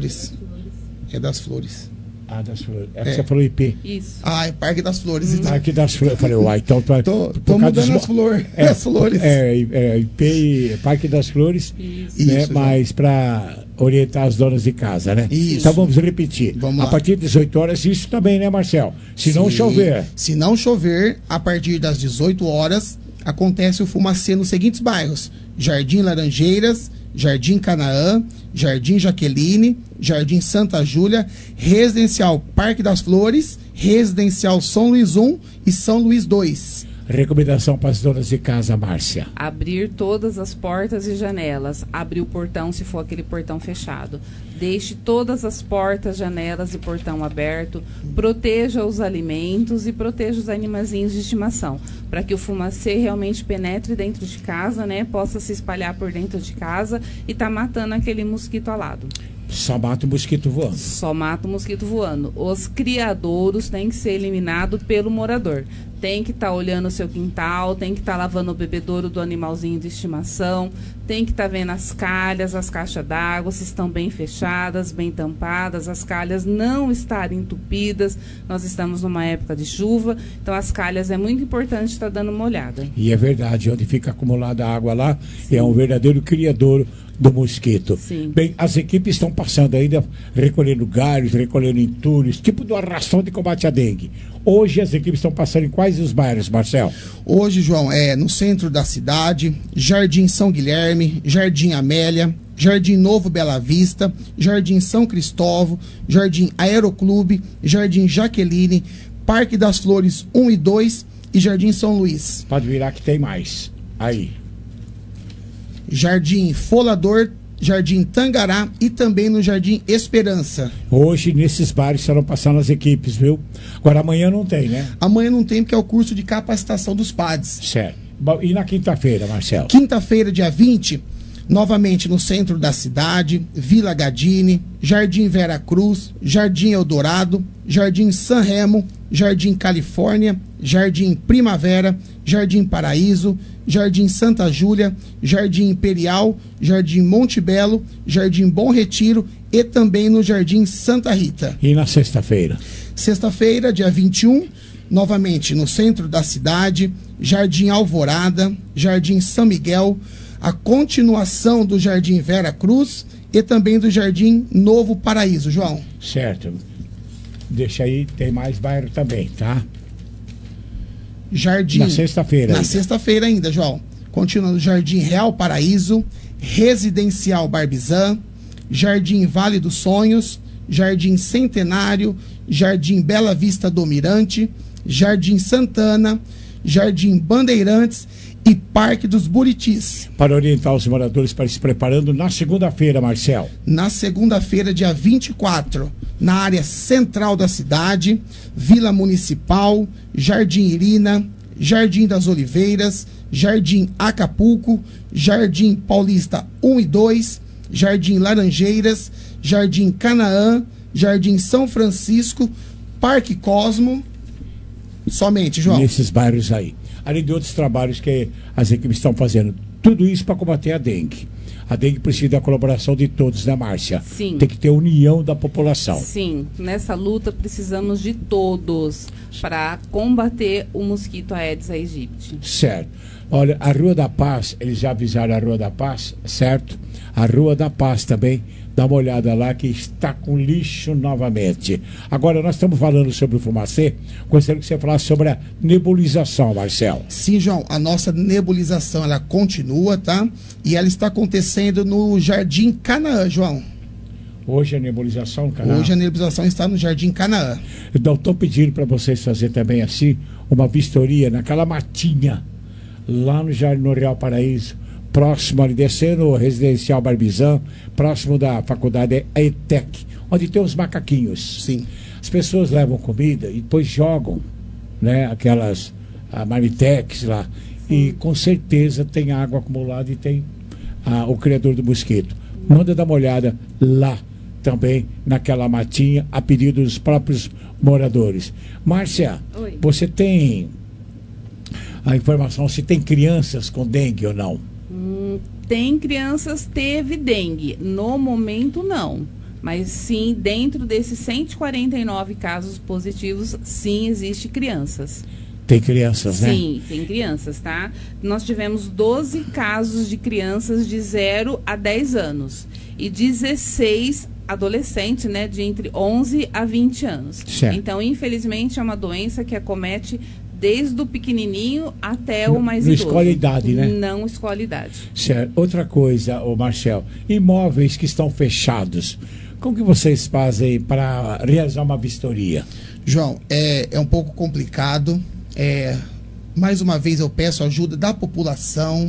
É das Flores. Ah, das Flores. Você falou IP. Isso. É Parque das Flores. Parque das Flores. Eu falei, então... Tô mudando as flores. As flores. IP e Parque das Flores. Isso. Né? Isso, mas para orientar as donas de casa, né? Isso. Então vamos repetir. A partir das 18 horas, isso também, né, Marcel? Se não chover. Se não chover, a partir das 18 horas, acontece o Fumacê nos seguintes bairros: Jardim Laranjeiras, Jardim Canaã, Jardim Jaqueline, Jardim Santa Júlia, Residencial Parque das Flores, Residencial São Luís 1 e São Luís 2. Recomendação para as donas de casa, Márcia. Abrir todas as portas e janelas. Abrir o portão se for aquele portão fechado. Deixe todas as portas, janelas e portão aberto. Proteja os alimentos e proteja os animazinhos de estimação. Para que o fumacê realmente penetre dentro de casa, né? Possa se espalhar por dentro de casa e tá matando aquele mosquito alado. Só mata o mosquito voando. Só mata o mosquito voando. Os criadouros têm que ser eliminados pelo morador. Tem que estar olhando o seu quintal, tem que estar lavando o bebedouro do animalzinho de estimação, tem que estar vendo as calhas, as caixas d'água, se estão bem fechadas, bem tampadas, as calhas não estarem entupidas. Nós estamos numa época de chuva, então as calhas é muito importante estar dando uma olhada. E é verdade, onde fica acumulada a água lá, sim, é um verdadeiro criadouro do mosquito. Sim. Bem, as equipes estão passando ainda, recolhendo galhos, recolhendo entulhos, tipo de uma ração de combate à dengue. Hoje as equipes estão passando em quais os bairros, Marcel? Hoje, João, no centro da cidade, Jardim São Guilherme, Jardim Amélia, Jardim Novo Bela Vista, Jardim São Cristóvão, Jardim Aeroclube, Jardim Jaqueline, Parque das Flores 1 e 2 e Jardim São Luís. Pode virar que tem mais. Aí. Jardim Folador, Jardim Tangará e também no Jardim Esperança. Hoje, nesses bares, serão passando as equipes, viu? Agora, amanhã não tem, né? Amanhã não tem, porque é o curso de capacitação dos PADs. Certo. E na quinta-feira, Marcelo? Quinta-feira, dia 20, novamente no centro da cidade, Vila Gadini, Jardim Vera Cruz, Jardim Eldorado, Jardim San Remo, Jardim Califórnia, Jardim Primavera, Jardim Paraíso, Jardim Santa Júlia, Jardim Imperial, Jardim Monte Belo, Jardim Bom Retiro e também no Jardim Santa Rita. E na sexta-feira? Sexta-feira, dia 21, novamente no centro da cidade, Jardim Alvorada, Jardim São Miguel, a continuação do Jardim Vera Cruz e também do Jardim Novo Paraíso, João. Certo. Deixa aí, tem mais bairro também, tá? Jardim. Na sexta-feira. Na sexta-feira ainda, João. Continuando, Jardim Real Paraíso, Residencial Barbizan, Jardim Vale dos Sonhos, Jardim Centenário, Jardim Bela Vista do Mirante, Jardim Santana, Jardim Bandeirantes e Parque dos Buritis. Para orientar os moradores para se preparando na segunda-feira, Marcel. Na segunda-feira, dia 24, na área central da cidade, Vila Municipal, Jardim Irina, Jardim das Oliveiras, Jardim Acapulco, Jardim Paulista 1 e 2, Jardim Laranjeiras, Jardim Canaã, Jardim São Francisco, Parque Cosmo. Somente, João. Nesses bairros aí. Além de outros trabalhos que as equipes estão fazendo. Tudo isso para combater a dengue. A dengue precisa da colaboração de todos, né, Márcia? Sim. Tem que ter união da população. Sim, nessa luta precisamos de todos para combater o mosquito Aedes aegypti. Certo. Olha, a Rua da Paz, eles já avisaram a Rua da Paz, certo? A Rua da Paz também, dá uma olhada lá que está com lixo novamente. Agora, nós estamos falando sobre o fumacê, gostaria que você falasse sobre a nebulização, Marcelo. Sim, João, a nossa nebulização, ela continua, tá? E ela está acontecendo no Jardim Canaã, João. Hoje a nebulização no Canaã? Hoje a nebulização está no Jardim Canaã. Então, estou pedindo para vocês fazer também assim, uma vistoria naquela matinha, lá no Real Paraíso, próximo ali, descendo o Residencial Barbizan, próximo da faculdade ETEC, onde tem os macaquinhos. Sim. As pessoas levam comida e depois jogam, né, aquelas marmitex lá. E com certeza tem água acumulada e tem o criador do mosquito. Manda dar uma olhada lá também, naquela matinha, a pedido dos próprios moradores. Márcia, Oi. Você tem a informação se tem crianças com dengue ou não? Tem crianças, teve dengue. No momento, não. Mas sim, dentro desses 149 casos positivos, sim, existe crianças. Tem crianças, né? Sim, tem crianças, tá? Nós tivemos 12 casos de crianças de 0 a 10 anos. E 16 adolescentes, né? De entre 11 a 20 anos. Certo. Então, infelizmente, é uma doença que acomete desde o pequenininho até o mais não idoso. Não escolhe idade, né? Não escolhe idade. Certo. Outra coisa, Marcel, imóveis que estão fechados, como que vocês fazem para realizar uma vistoria? João, é um pouco complicado. Mais uma vez eu peço ajuda da população.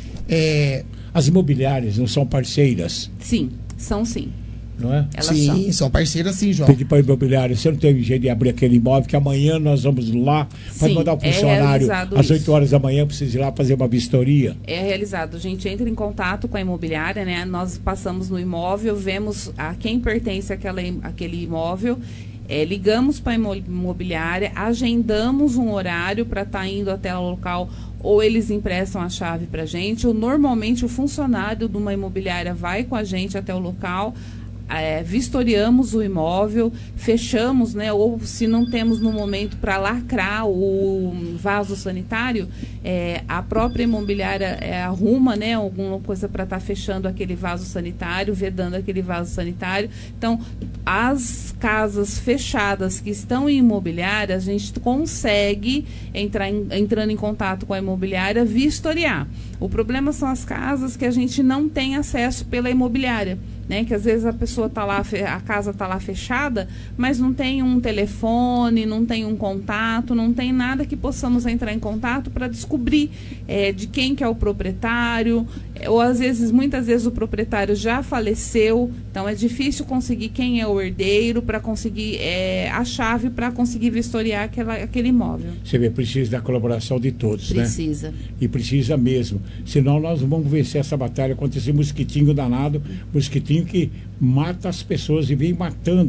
As imobiliárias não são parceiras? Sim, são sim. Não é? Sim, são parceiras sim, João. Pedir para a imobiliária, você não tem jeito de abrir aquele imóvel, que amanhã nós vamos lá, pode mandar o funcionário às 8 horas da manhã, precisa ir lá fazer uma vistoria. É realizado, a gente entra em contato com a imobiliária, né? Nós passamos no imóvel, vemos a quem pertence àquele imóvel, ligamos para a imobiliária, agendamos um horário para estar indo até o local, ou eles emprestam a chave para a gente, ou normalmente o funcionário de uma imobiliária vai com a gente até o local, vistoriamos o imóvel, fechamos, né, ou se não temos no momento para lacrar o vaso sanitário, a própria imobiliária arruma, né, alguma coisa para estar fechando aquele vaso sanitário, vedando aquele vaso sanitário. Então, as casas fechadas que estão em imobiliária, a gente consegue, entrando em contato com a imobiliária, vistoriar. O problema são as casas que a gente não tem acesso pela imobiliária, né? Que às vezes a pessoa tá lá, a casa está lá fechada, mas não tem um telefone, não tem um contato, não tem nada que possamos entrar em contato para descobrir de quem que é o proprietário, ou às vezes, muitas vezes o proprietário já faleceu, então é difícil conseguir quem é o herdeiro para conseguir a chave para conseguir vistoriar aquele imóvel. Você vê, precisa da colaboração de todos, precisa, né? E precisa mesmo, senão nós vamos vencer essa batalha contra esse mosquitinho danado, mosquitinho que mata as pessoas e vem matando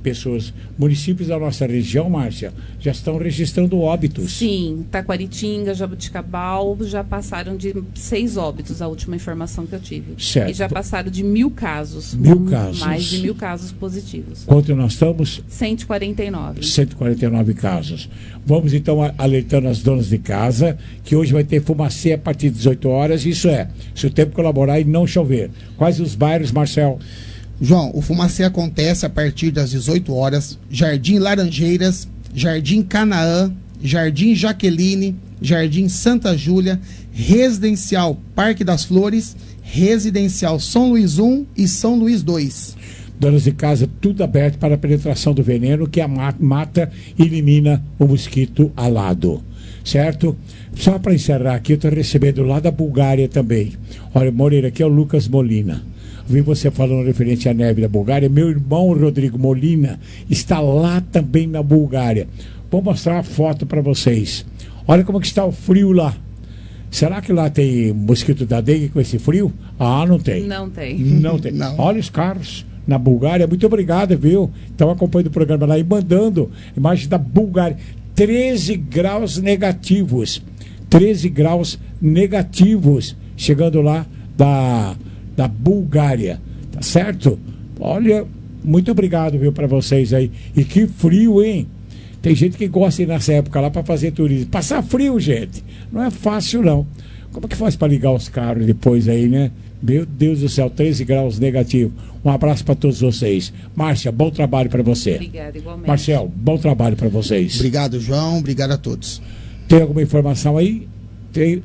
pessoas. Municípios da nossa região, Márcia, já estão registrando óbitos. Sim, Taquaritinga, Jabuticabal já passaram de 6 óbitos, a última informação que eu tive. Certo. E já passaram de 1.000 casos. 1.000 casos. Mais de 1.000 casos positivos. Quanto nós estamos? 149. 149 casos. Vamos então alertando as donas de casa que hoje vai ter fumacê a partir de 18 horas. Isso é, se o tempo colaborar e não chover. Quais os bairros, Marcel? João, o fumacê acontece a partir das 18 horas. Jardim Laranjeiras, Jardim Canaã, Jardim Jaqueline, Jardim Santa Júlia, Residencial Parque das Flores, Residencial São Luís 1 e São Luís 2. Donas de casa, tudo aberto para a penetração do veneno que a mata e elimina o mosquito alado. Certo? Só para encerrar aqui, eu estou recebendo lá da Bulgária também. Olha, Moreira, aqui é o Lucas Molina. Vi você falando referente à neve da Bulgária. Meu irmão Rodrigo Molina está lá também na Bulgária. Vou mostrar a foto para vocês. Olha como que está o frio lá. Será que lá tem mosquito da dengue com esse frio? Ah, não tem. Não tem. Não tem. Não. Olha os carros na Bulgária. Muito obrigado, viu? Então acompanhe o programa lá e mandando imagens da Bulgária. 13 graus negativos. 13 graus negativos. Chegando lá da Bulgária. Tá certo? Olha, muito obrigado, viu, para vocês aí. E que frio, hein? Tem gente que gosta de ir nessa época lá para fazer turismo. Passar frio, gente. Não é fácil, não. Como é que faz para ligar os carros depois aí, né? Meu Deus do céu, 13 graus negativo. Um abraço para todos vocês. Márcia, bom trabalho para você. Obrigada, igualmente. Marcel, bom trabalho para vocês. Obrigado, João. Obrigado a todos. Tem alguma informação aí? Tem.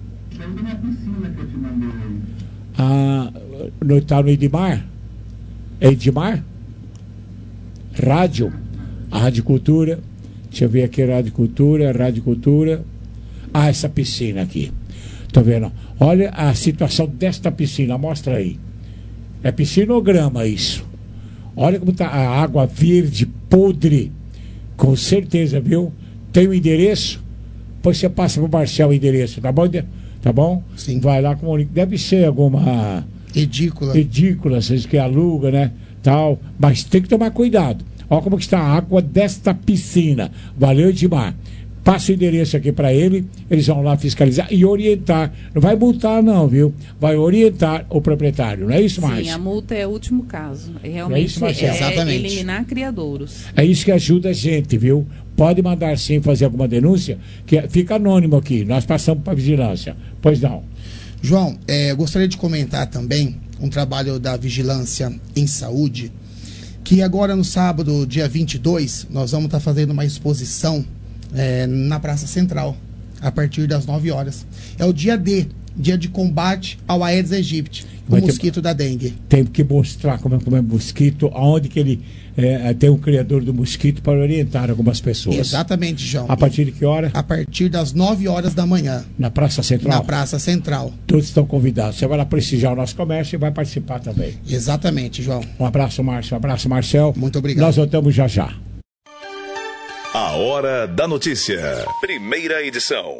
Tá no Edmar? É Edmar? Rádio? A Rádio Cultura. Deixa eu ver aqui, Rádio Cultura. Ah, essa piscina aqui. Tô vendo. Olha a situação desta piscina. Mostra aí. É piscina ou grama isso? Olha como tá a água verde, podre. Com certeza, viu? Tem o endereço? Depois você passa pro Marcel o endereço, tá bom? Tá bom? Sim. Vai lá com... Deve ser alguma... Edícula, vocês que aluga, né? Tal. Mas tem que tomar cuidado. Olha como que está a água desta piscina. Valeu, Edmar. Passa o endereço aqui para ele, eles vão lá fiscalizar e orientar. Não vai multar não, viu? Vai orientar o proprietário, não é isso, Márcia? Sim, a multa é o último caso. Realmente é isso, Marcelo? Exatamente. Eliminar criadouros. É isso que ajuda a gente, viu? Pode mandar sim fazer alguma denúncia, que fica anônimo aqui. Nós passamos para a vigilância. Pois não. João, gostaria de comentar também um trabalho da Vigilância em Saúde, que agora no sábado, dia 22, nós vamos estar fazendo uma exposição na Praça Central, a partir das 9 horas. É o dia D, dia de combate ao Aedes aegypti, o mosquito da dengue. Tem que mostrar como é mosquito, aonde que ele tem um criador do mosquito para orientar algumas pessoas. Exatamente, João. A partir de que hora? A partir das 9 horas da manhã. Na Praça Central? Na Praça Central. Todos estão convidados. Você vai lá prestigiar o nosso comércio e vai participar também. Exatamente, João. Um abraço, Márcio. Um abraço, Marcel. Muito obrigado. Nós voltamos já já. A Hora da Notícia. Primeira edição.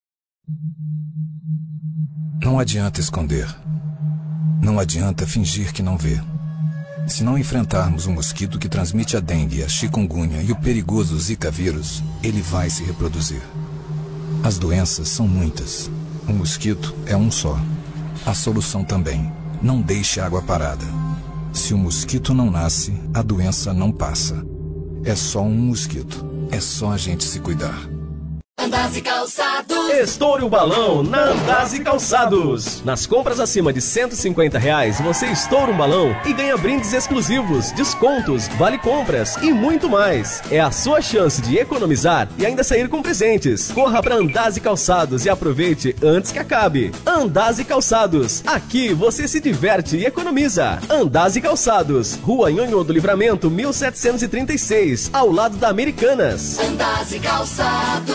Não adianta esconder. Não adianta fingir que não vê. Se não enfrentarmos o mosquito que transmite a dengue, a chikungunya e o perigoso Zika vírus, ele vai se reproduzir. As doenças são muitas. O mosquito é um só. A solução também. Não deixe água parada. Se o mosquito não nasce, a doença não passa. É só um mosquito. É só a gente se cuidar. Andazi Calçados. Estoure o balão na Andazi Calçados. Nas compras acima de R$150, você estoura um balão e ganha brindes exclusivos, descontos, vale compras e muito mais. É a sua chance de economizar e ainda sair com presentes. Corra para Andazi Calçados e aproveite antes que acabe. Andazi Calçados. Aqui você se diverte e economiza. Andazi Calçados. Rua Nhonhô do Livramento, 1736, ao lado da Americanas. Andazi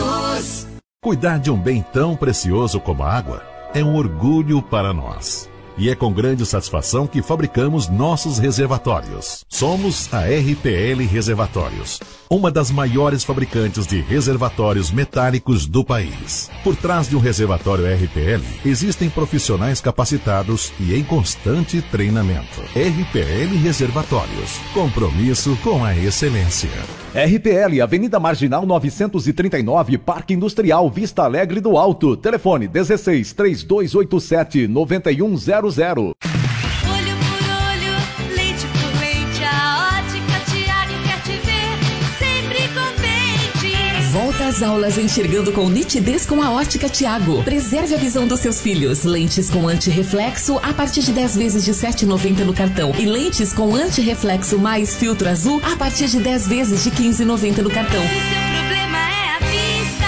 Calçados. Cuidar de um bem tão precioso como a água é um orgulho para nós. E é com grande satisfação que fabricamos nossos reservatórios. Somos a RPL Reservatórios, uma das maiores fabricantes de reservatórios metálicos do país. Por trás de um reservatório RPL, existem profissionais capacitados e em constante treinamento. RPL Reservatórios, compromisso com a excelência. RPL, Avenida Marginal 939, Parque Industrial, Vista Alegre do Alto. Telefone 16 3287 9100. Olho por olho, leite por leite, a Ótica Tiago quer te ver sempre contente. Volta às aulas enxergando com nitidez com a Ótica Tiago. Preserve a visão dos seus filhos. Lentes com antirreflexo a partir de 10 vezes de R$ 7,90 no cartão. E lentes com antirreflexo mais filtro azul a partir de 10 vezes de R$ 15,90 no cartão. Se seu problema é a vista,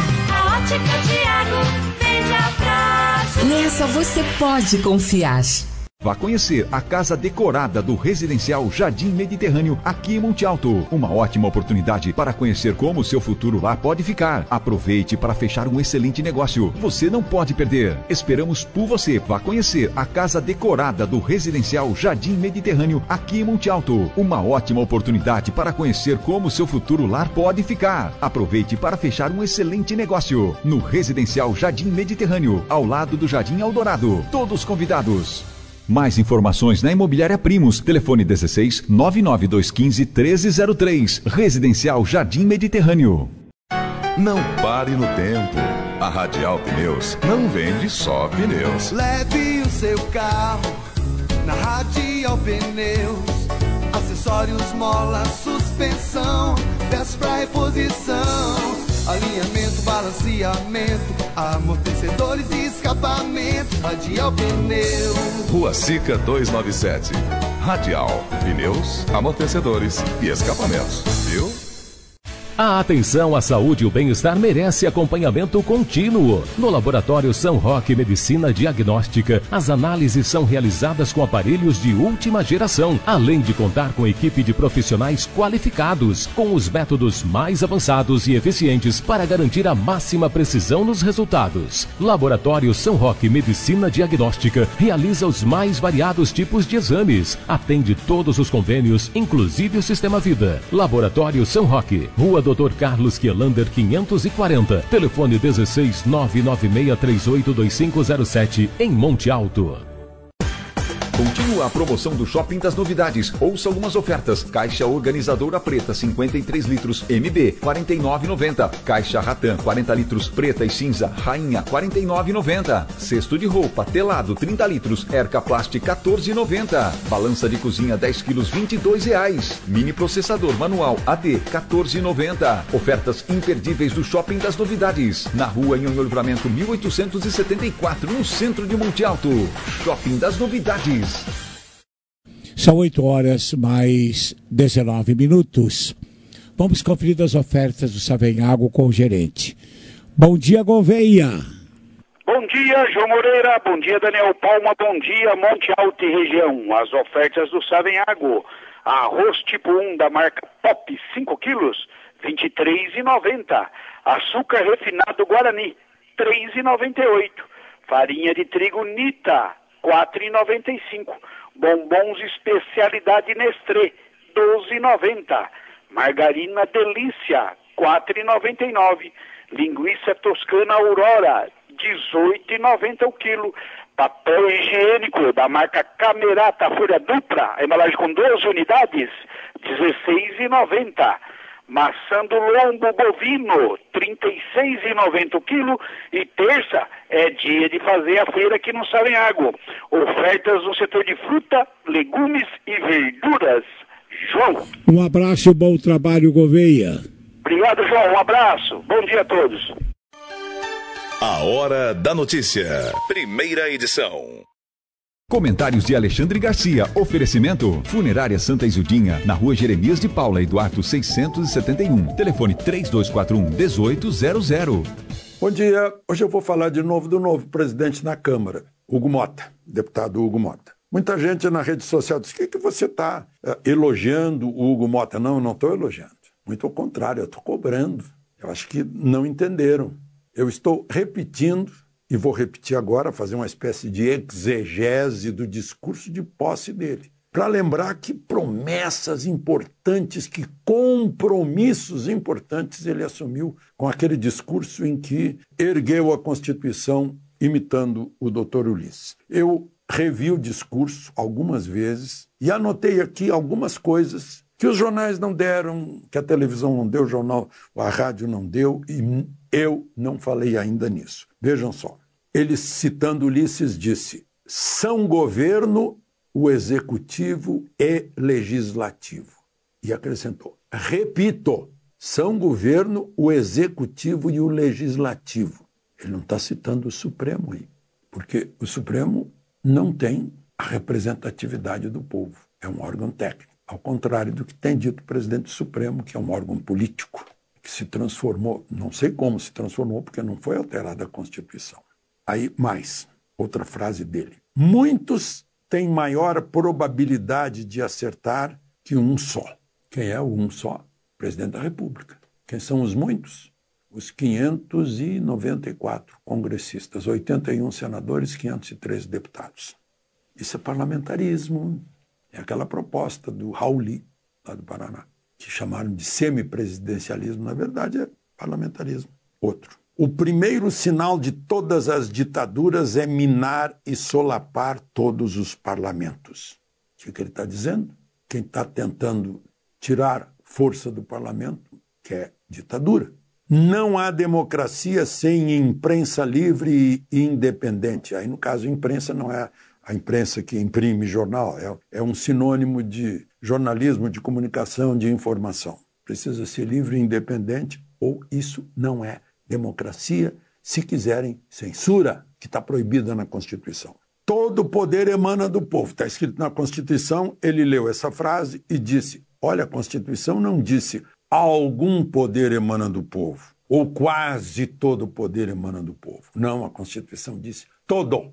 a Ótica Tiago veja próximo. Nessa você pode confiar. Vá conhecer a casa decorada do Residencial Jardim Mediterrâneo, aqui em Monte Alto. Uma ótima oportunidade para conhecer como o seu futuro lá pode ficar. Aproveite para fechar um excelente negócio. Você não pode perder. Esperamos por você. Vá conhecer a casa decorada do Residencial Jardim Mediterrâneo, aqui em Monte Alto. Uma ótima oportunidade para conhecer como o seu futuro lar pode ficar. Aproveite para fechar um excelente negócio. No Residencial Jardim Mediterrâneo, ao lado do Jardim Eldorado. Todos convidados. Mais informações na Imobiliária Primos. Telefone 16 99215 1303. Residencial Jardim Mediterrâneo. Não pare no tempo. A Radial Pneus não vende só pneus. Leve o seu carro na Radial Pneus. Acessórios, mola, suspensão, peças pra reposição, alinhamento, balanceamento, amortecedores e escapamento. Radial Pneus. Rua Sica 297. Radial Pneus, amortecedores e escapamentos. Viu? A atenção à saúde e o bem-estar merece acompanhamento contínuo. No Laboratório São Roque Medicina Diagnóstica, as análises são realizadas com aparelhos de última geração, além de contar com equipe de profissionais qualificados, com os métodos mais avançados e eficientes para garantir a máxima precisão nos resultados. Laboratório São Roque Medicina Diagnóstica realiza os mais variados tipos de exames, atende todos os convênios, inclusive o Sistema Vida. Laboratório São Roque, Rua Dr. Carlos Quielander 540, telefone 16 996382507, em Monte Alto. Continua a promoção do Shopping das Novidades. Ouça algumas ofertas. Caixa organizadora preta 53 litros MB 49,90. Caixa Ratan 40 litros preta e cinza Rainha 49,90. Cesto de roupa telado 30 litros Erca Plast 14,90. Balança de cozinha 10 quilos R$22. Mini processador manual AD 14,90. Ofertas imperdíveis do Shopping das Novidades. Na rua Nhonhô Livramento 1874, no centro de Monte Alto. Shopping das Novidades. São 8 horas mais 19 minutos. Vamos conferir as ofertas do Savenhago com o gerente. Bom dia, Gouveia. Bom dia, João Moreira. Bom dia, Daniel Palma. Bom dia, Monte Alto e região. As ofertas do Savenhago. Arroz tipo 1 da marca Pop, 5 quilos, R$ 23,90. Açúcar refinado Guarani, R$ 3,98. Farinha de trigo Nita, R$ 4,95. Bombons especialidade Nestlé, R$ 12,90. Margarina Delícia, R$ 4,99. Linguiça toscana Aurora, R$ 18,90 o quilo. Papel higiênico da marca Camerata Folha Dupla, embalagem com 12 unidades, R$ 16,90. Maçã do lombo bovino, R$ 36,90 o quilo. E terça é dia de fazer a feira aqui no Savenhago. Ofertas no setor de fruta, legumes e verduras. João. Um abraço e bom trabalho, Gouveia. Obrigado, João. Um abraço. Bom dia a todos. A Hora da Notícia. Primeira edição. Comentários de Alexandre Garcia. Oferecimento: Funerária Santa Isudinha, na rua Jeremias de Paula e Duarte 671. Telefone 3241-1800. Bom dia. Hoje eu vou falar de novo do novo presidente na Câmara, Hugo Mota, deputado Hugo Mota. Muita gente na rede social diz: que você está elogiando o Hugo Mota? Não, eu não estou elogiando. Muito ao contrário, eu estou cobrando. Eu acho que não entenderam. Eu estou repetindo e vou repetir agora, fazer uma espécie de exegese do discurso de posse dele, para lembrar que promessas importantes, que compromissos importantes ele assumiu com aquele discurso em que ergueu a Constituição imitando o doutor Ulisses. Eu revi o discurso algumas vezes e anotei aqui algumas coisas que os jornais não deram, que a televisão não deu, a rádio não deu, e eu não falei ainda nisso. Vejam só. Ele, citando Ulisses, disse: são governo, o executivo e legislativo. E acrescentou: repito, são governo, o executivo e o legislativo. Ele não está citando o Supremo aí, porque o Supremo não tem a representatividade do povo. É um órgão técnico. Ao contrário do que tem dito o presidente do Supremo, que é um órgão político, que se transformou, não sei como se transformou, porque não foi alterada a Constituição. Aí, mais, outra frase dele. Muitos têm maior probabilidade de acertar que um só. Quem é o um só? O presidente da República. Quem são os muitos? Os 594 congressistas, 81 senadores, 513 deputados. Isso é parlamentarismo. É aquela proposta do Rauli, lá do Paraná, que chamaram de semipresidencialismo. Na verdade, é parlamentarismo. Outro. O primeiro sinal de todas as ditaduras é minar e solapar todos os parlamentos. O que ele está dizendo? Quem está tentando tirar força do parlamento quer ditadura. Não há democracia sem imprensa livre e independente. Aí, no caso, imprensa não é a imprensa que imprime jornal, é um sinônimo de jornalismo, de comunicação, de informação. Precisa ser livre e independente, ou isso não é democracia. Se quiserem, censura, que está proibida na Constituição. Todo poder emana do povo. Está escrito na Constituição, ele leu essa frase e disse: olha, a Constituição não disse algum poder emana do povo, ou quase todo poder emana do povo. Não, a Constituição disse todo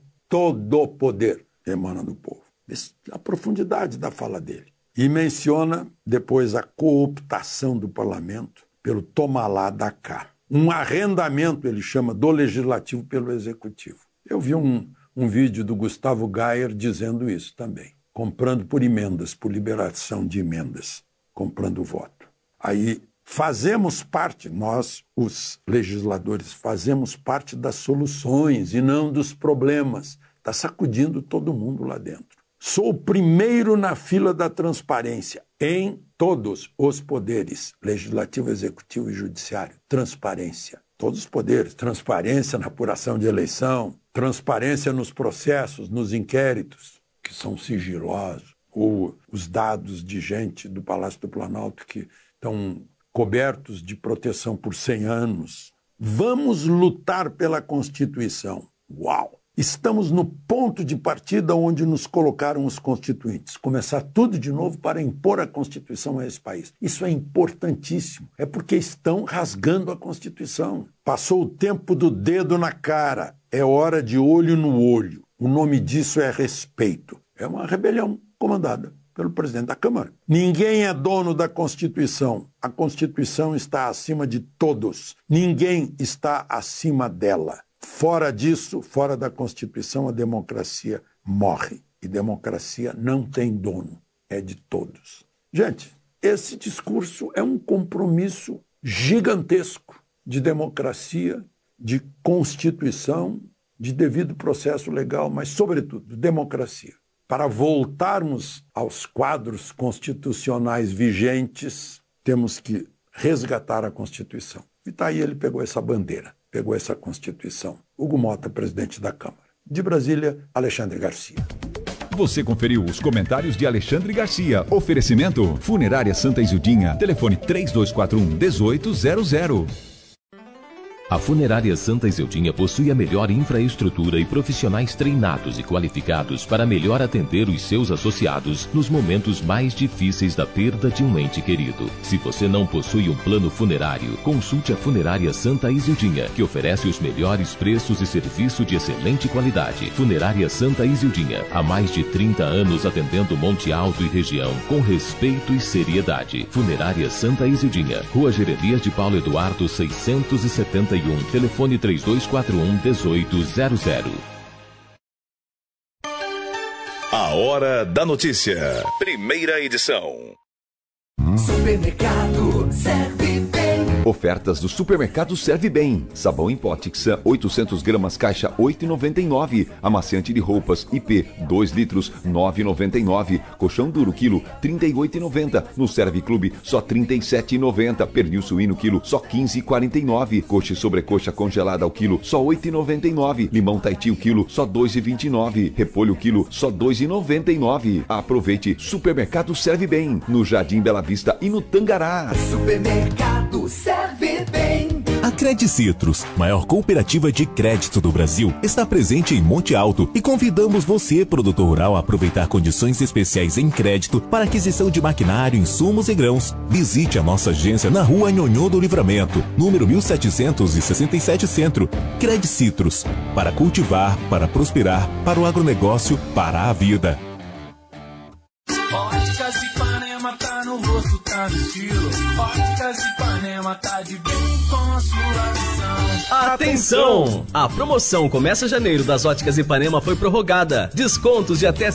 poder emana do povo. A profundidade da fala dele. E menciona depois a cooptação do parlamento pelo toma lá da cá. Um arrendamento, ele chama, do legislativo pelo executivo. Eu vi um vídeo do Gustavo Gayer dizendo isso também. Comprando por emendas, por liberação de emendas. Comprando voto. Aí fazemos parte, nós, os legisladores, fazemos parte das soluções e não dos problemas. Está sacudindo todo mundo lá dentro. Sou o primeiro na fila da transparência em todos os poderes, legislativo, executivo e judiciário. Transparência. Todos os poderes. Transparência na apuração de eleição, transparência nos processos, nos inquéritos, que são sigilosos, ou os dados de gente do Palácio do Planalto que estão cobertos de proteção por 100 anos. Vamos lutar pela Constituição. Uau! Estamos no ponto de partida onde nos colocaram os constituintes. Começar tudo de novo para impor a Constituição a esse país. Isso é importantíssimo. É porque estão rasgando a Constituição. Passou o tempo do dedo na cara. É hora de olho no olho. O nome disso é respeito. É uma rebelião comandada pelo presidente da Câmara. Ninguém é dono da Constituição. A Constituição está acima de todos. Ninguém está acima dela. Fora disso, fora da Constituição, a democracia morre. E democracia não tem dono, é de todos. Gente, esse discurso é um compromisso gigantesco de democracia, de Constituição, de devido processo legal, mas, sobretudo, de democracia. Para voltarmos aos quadros constitucionais vigentes, temos que resgatar a Constituição. E está aí, ele pegou essa bandeira. Pegou essa Constituição. Hugo Mota, presidente da Câmara. De Brasília, Alexandre Garcia. Você conferiu os comentários de Alexandre Garcia. Oferecimento: Funerária Santa Isildinha. Telefone 3241-1800. A Funerária Santa Isildinha possui a melhor infraestrutura e profissionais treinados e qualificados para melhor atender os seus associados nos momentos mais difíceis da perda de um ente querido. Se você não possui um plano funerário, consulte a Funerária Santa Isildinha, que oferece os melhores preços e serviço de excelente qualidade. Funerária Santa Isildinha, há mais de 30 anos atendendo Monte Alto e região com respeito e seriedade. Funerária Santa Isildinha, Rua Jeremias de Paulo Eduardo 671. 31. Telefone 3241-1800. A Hora da Notícia. Primeira edição. Supermercado Serve Bem. Ofertas do Supermercado Serve Bem. Sabão em pó Tixa 800 gramas caixa 8,99. Amaciante de roupas IP 2 litros 9,99. Colchão duro quilo 38,90. No Serve Clube só 37,90. Pernil suíno quilo só 15,49. Coxa e sobrecoxa congelada ao quilo só 8,99. Limão Taiti o quilo só 2,29. Repolho quilo só 2,99. Aproveite. Supermercado Serve Bem. No Jardim Bela Vista e no Tangará. Supermercado Serve Bem. A Credicitrus, maior cooperativa de crédito do Brasil, está presente em Monte Alto e convidamos você, produtor rural, a aproveitar condições especiais em crédito para aquisição de maquinário, insumos e grãos. Visite a nossa agência na Rua Nhonhô do Livramento, número 1767 Centro. Credicitrus, para cultivar, para prosperar, para o agronegócio, para a vida. Óticas Ipanema tá no rosto, tá no estilo. Óticas Ipanema tá de bem com a sua visão. Atenção! A promoção Começa Janeiro das Óticas Ipanema foi prorrogada. Descontos de até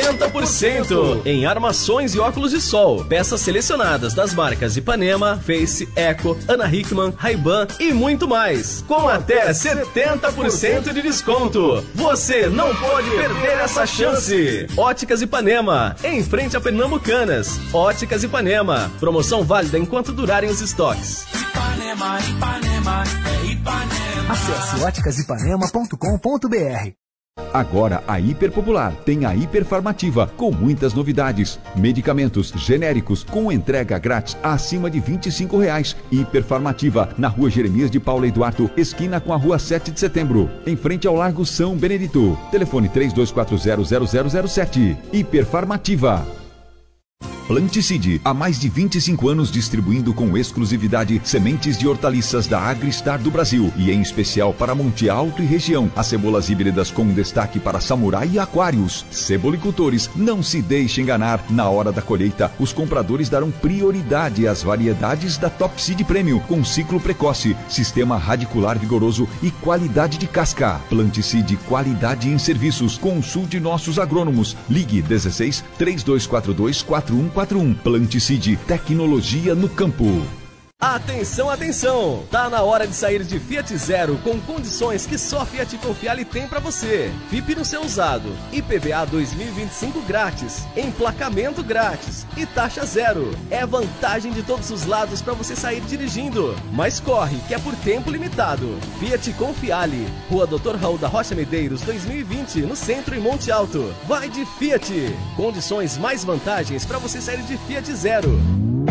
70% em armações e óculos de sol. Peças selecionadas das marcas Ipanema, Face, Eco, Ana Hickman, Ray-Ban e muito mais. Com até 70% de desconto. Você não pode perder essa chance. Óticas Ipanema, em frente a Pernambucanas. Óticas Ipanema. Promoção válida enquanto durarem os estoques. Ipanema, Ipanema, é Ipanema. Acesse óticasipanema.com.br. Agora a Hiper Popular tem a Hiperfarmativa com muitas novidades. Medicamentos genéricos com entrega grátis acima de R$25. Hiperfarmativa na Rua Jeremias de Paula Eduardo, esquina com a Rua 7 de Setembro, em frente ao Largo São Benedito. Telefone 32400007. Hiperfarmativa. Planticide, há mais de 25 anos distribuindo com exclusividade sementes de hortaliças da Agristar do Brasil e em especial para Monte Alto e região. As cebolas híbridas com destaque para Samurai e Aquários. Cebolicultores, não se deixe enganar. Na hora da colheita, os compradores darão prioridade às variedades da Top Seed Premium com ciclo precoce, sistema radicular vigoroso e qualidade de casca. Planticide, qualidade em serviços. Consulte nossos agrônomos. Ligue 16 3242 4141. Planticide, tecnologia no campo. Atenção, atenção! Tá na hora de sair de Fiat Zero com condições que só Fiat Confiale tem pra você. FIP no seu usado, IPVA 2025 grátis, emplacamento grátis e taxa zero. É vantagem de todos os lados pra você sair dirigindo. Mas corre, que é por tempo limitado. Fiat Confiale, Rua Dr. Raul da Rocha Medeiros, 2020, no centro em Monte Alto. Vai de Fiat! Condições mais vantagens pra você sair de Fiat Zero.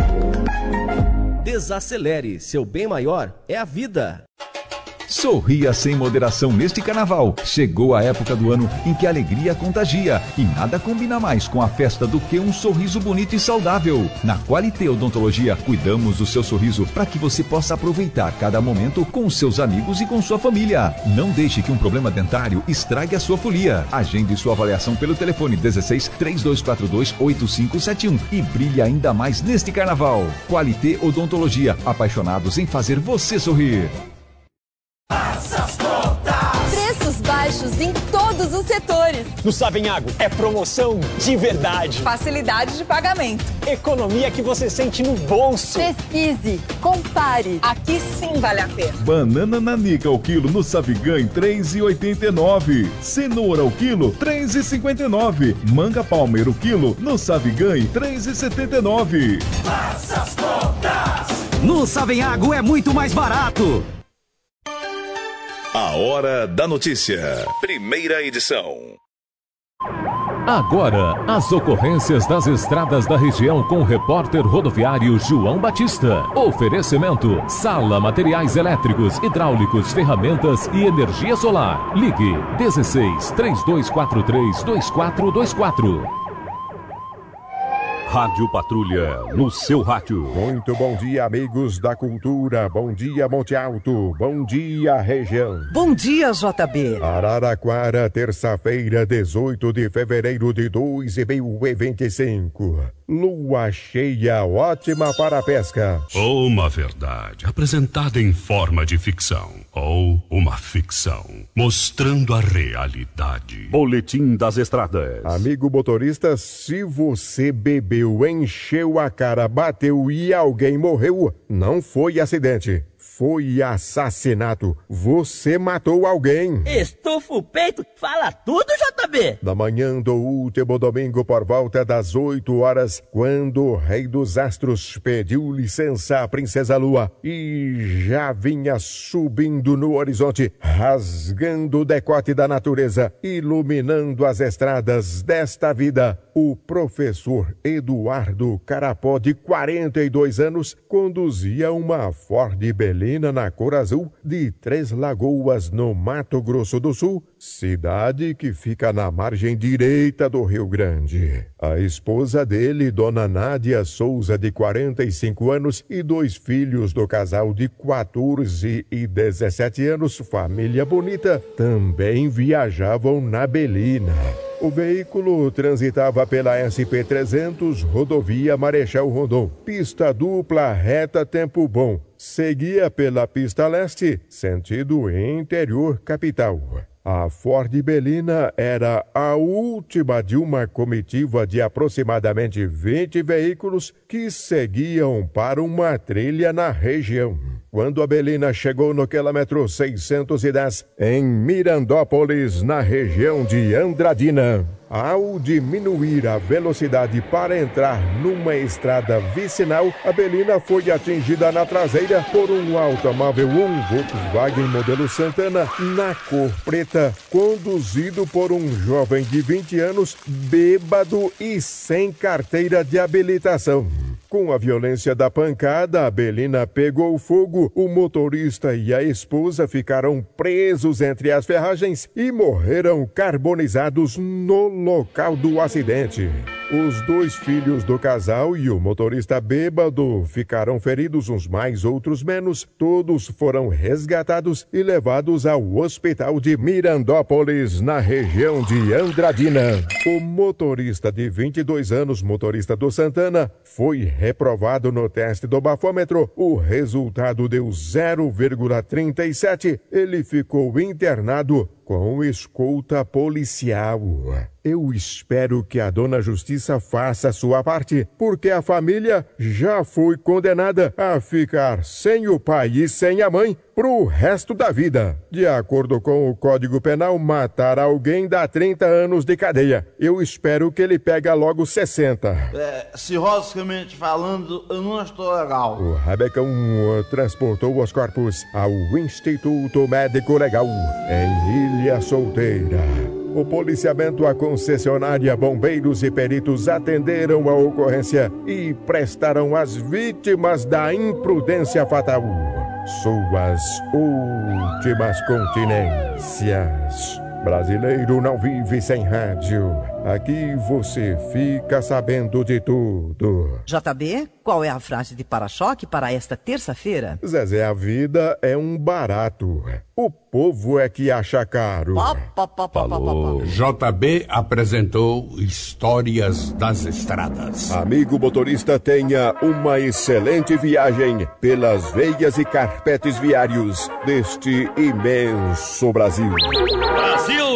Desacelere, seu bem maior é a vida. Sorria sem moderação neste carnaval. Chegou a época do ano em que a alegria contagia e nada combina mais com a festa do que um sorriso bonito e saudável. Na Qualité Odontologia, cuidamos do seu sorriso para que você possa aproveitar cada momento com seus amigos e com sua família. Não deixe que um problema dentário estrague a sua folia. Agende sua avaliação pelo telefone 16 3242 8571 e brilhe ainda mais neste carnaval. Qualité Odontologia, apaixonados em fazer você sorrir. Preços baixos em todos os setores. No Savenhago é promoção de verdade. Facilidade de pagamento. Economia que você sente no bolso. Pesquise, compare. Aqui sim vale a pena. Banana nanica ao quilo no Savigan 3,89. Cenoura ao quilo 3,59. Manga palmeira o quilo no Savigan 3,79. Faça as contas. No Savenhago é muito mais barato. A Hora da Notícia. Primeira edição. Agora, as ocorrências das estradas da região com o repórter rodoviário João Batista. Oferecimento: Sala Materiais Elétricos, Hidráulicos, Ferramentas e Energia Solar. Ligue 16 3243 2424. Rádio Patrulha, no seu rádio. Muito bom dia, amigos da cultura. Bom dia, Monte Alto. Bom dia, região. Bom dia, JB. Araraquara, terça-feira, 18 de fevereiro de 2025. Lua cheia, ótima para a pesca. Uma verdade apresentada em forma de ficção. Ou uma ficção mostrando a realidade. Boletim das estradas. Amigo motorista, se você bebeu, encheu a cara, bateu e alguém morreu, não foi acidente. Foi assassinato. Você matou alguém. Estufa o peito, fala tudo, JB. Na manhã do último domingo, por volta das 8 horas, quando o Rei dos Astros pediu licença à Princesa Lua e já vinha subindo no horizonte, rasgando o decote da natureza, iluminando as estradas desta vida, o professor Eduardo Carapó, de 42 anos, conduzia uma Ford Belina na cor azul de Três Lagoas, no Mato Grosso do Sul, cidade que fica na margem direita do Rio Grande. A esposa dele, Dona Nádia Souza, de 45 anos, e 2 filhos do casal de 14 e 17 anos, família bonita, também viajavam na Belina. O veículo transitava pela SP-300, rodovia Marechal Rondon, pista dupla reta tempo bom. Seguia pela pista leste, sentido interior capital. A Ford Belina era a última de uma comitiva de aproximadamente 20 veículos que seguiam para uma trilha na região. Quando a Belina chegou no quilômetro 610, em Mirandópolis, na região de Andradina, ao diminuir a velocidade para entrar numa estrada vicinal, a Belina foi atingida na traseira por um automóvel, um Volkswagen modelo Santana, na cor preta, conduzido por um jovem de 20 anos, bêbado e sem carteira de habilitação. Com a violência da pancada, a Belina pegou fogo, o motorista e a esposa ficaram presos entre as ferragens e morreram carbonizados no local do acidente. Os 2 filhos do casal e o motorista bêbado ficaram feridos, uns mais, outros menos. Todos foram resgatados e levados ao hospital de Mirandópolis, na região de Andradina. O motorista de 22 anos, motorista do Santana, foi reprovado no teste do bafômetro. O resultado deu 0,37. Ele ficou internado com escolta policial. Eu espero que a dona Justiça faça sua parte, porque a família já foi condenada a ficar sem o pai e sem a mãe pro resto da vida. De acordo com o Código Penal, matar alguém dá 30 anos de cadeia. Eu espero que ele pegue logo 60. Cirrosicamente falando, eu não estou legal. O Rabecão transportou os corpos ao Instituto Médico Legal, em Ilha Solteira. O policiamento, a concessionária, bombeiros e peritos atenderam a ocorrência e prestaram às vítimas da imprudência fatal suas últimas continências. Brasileiro não vive sem rádio. Aqui você fica sabendo de tudo. JB, qual é a frase de para-choque para esta terça-feira? Zezé, a vida é um barato. O povo é que acha caro. Falou. JB apresentou Histórias das Estradas. Amigo motorista, tenha uma excelente viagem pelas veias e carpetes viários deste imenso Brasil. Brasil!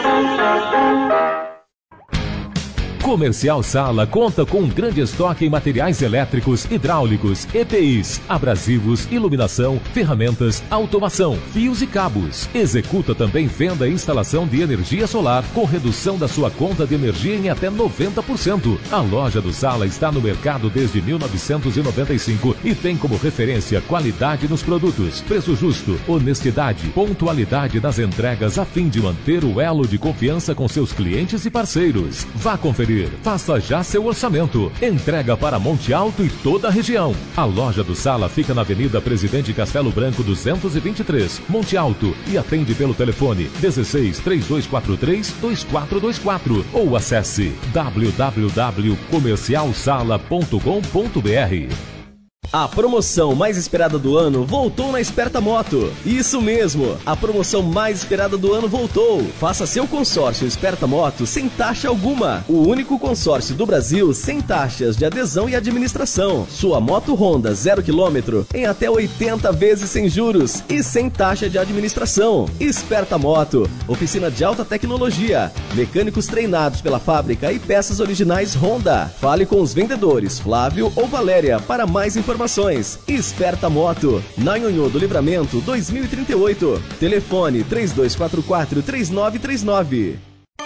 Comercial Sala conta com um grande estoque em materiais elétricos, hidráulicos, EPIs, abrasivos, iluminação, ferramentas, automação, fios e cabos. Executa também venda e instalação de energia solar com redução da sua conta de energia em até 90%. A loja do Sala está no mercado desde 1995 e tem como referência qualidade nos produtos, preço justo, honestidade, pontualidade nas entregas a fim de manter o elo de confiança com seus clientes e parceiros. Vá conferir garantir. Faça já seu orçamento. Entrega para Monte Alto e toda a região. A loja do Sala fica na Avenida Presidente Castelo Branco 223, Monte Alto, e atende pelo telefone 16 3243 2424 ou acesse www.comercialsala.com.br. A promoção mais esperada do ano voltou na Esperta Moto. Isso mesmo, a promoção mais esperada do ano voltou. Faça seu consórcio Esperta Moto sem taxa alguma. O único consórcio do Brasil sem taxas de adesão e administração. Sua moto Honda 0 km em até 80 vezes sem juros e sem taxa de administração. Esperta Moto, oficina de alta tecnologia, mecânicos treinados pela fábrica e peças originais Honda. Fale com os vendedores Flávio ou Valéria para mais informações. Esperta Moto, na Nhonhô do Livramento 2038. Telefone 3244-3939.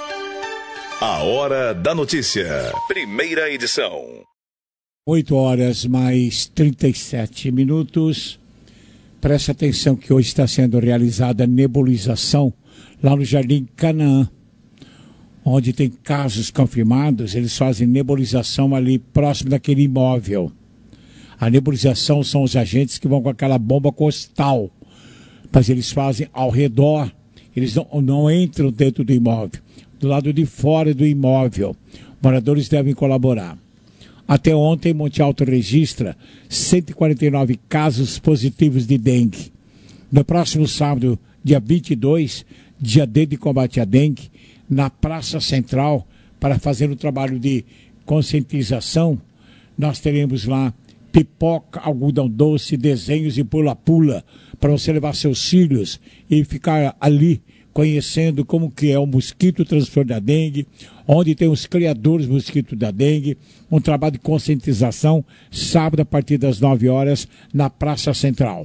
A Hora da Notícia. Primeira edição. 8 horas mais 37 minutos. Preste atenção que hoje está sendo realizada nebulização lá no Jardim Canaã. Onde tem casos confirmados, eles fazem nebulização ali próximo daquele imóvel. A nebulização são os agentes que vão com aquela bomba costal, mas eles fazem ao redor, eles não entram dentro do imóvel, do lado de fora do imóvel. Moradores devem colaborar. Até ontem, Monte Alto registra 149 casos positivos de dengue. No próximo sábado, dia 22, dia D de combate à dengue, na Praça Central, para fazer o trabalho de conscientização, nós teremos lá pipoca, algodão doce, desenhos e pula-pula, para você levar seus filhos e ficar ali conhecendo como que é o mosquito transmissor da dengue, onde tem os criadores do mosquito da dengue, um trabalho de conscientização, sábado a partir das 9 horas, na Praça Central.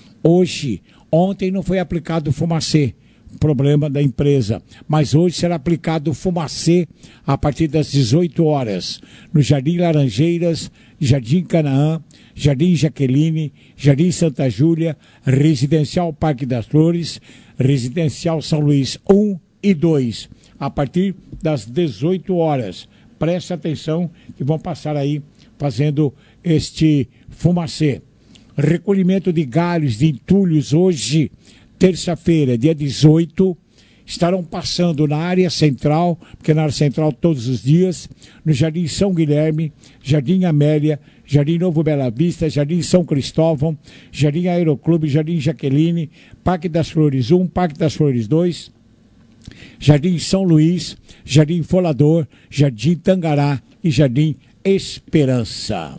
Ontem não foi aplicado fumacê, problema da empresa, mas hoje será aplicado fumacê a partir das 18 horas, no Jardim Laranjeiras, Jardim Canaã, Jardim Jaqueline, Jardim Santa Júlia, Residencial Parque das Flores, Residencial São Luís 1 e 2, a partir das 18 horas. Preste atenção que vão passar aí fazendo este fumacê. Recolhimento de galhos, de entulhos hoje, terça-feira, dia 18, estarão passando na área central, porque na área central todos os dias, no Jardim São Guilherme, Jardim Amélia, Jardim Novo Bela Vista, Jardim São Cristóvão, Jardim Aeroclube, Jardim Jaqueline, Parque das Flores 1, Parque das Flores 2, Jardim São Luís, Jardim Folador, Jardim Tangará e Jardim Esperança.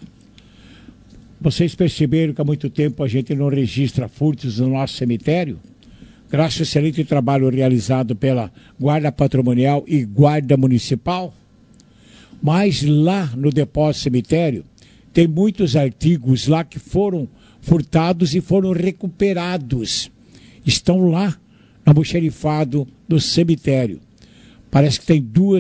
Vocês perceberam que há muito tempo a gente não registra furtos no nosso cemitério? Graças ao excelente trabalho realizado pela Guarda Patrimonial e Guarda Municipal. Mas lá no depósito cemitério, tem muitos artigos lá que foram furtados e foram recuperados. Estão lá no almoxarifado do cemitério. Parece que tem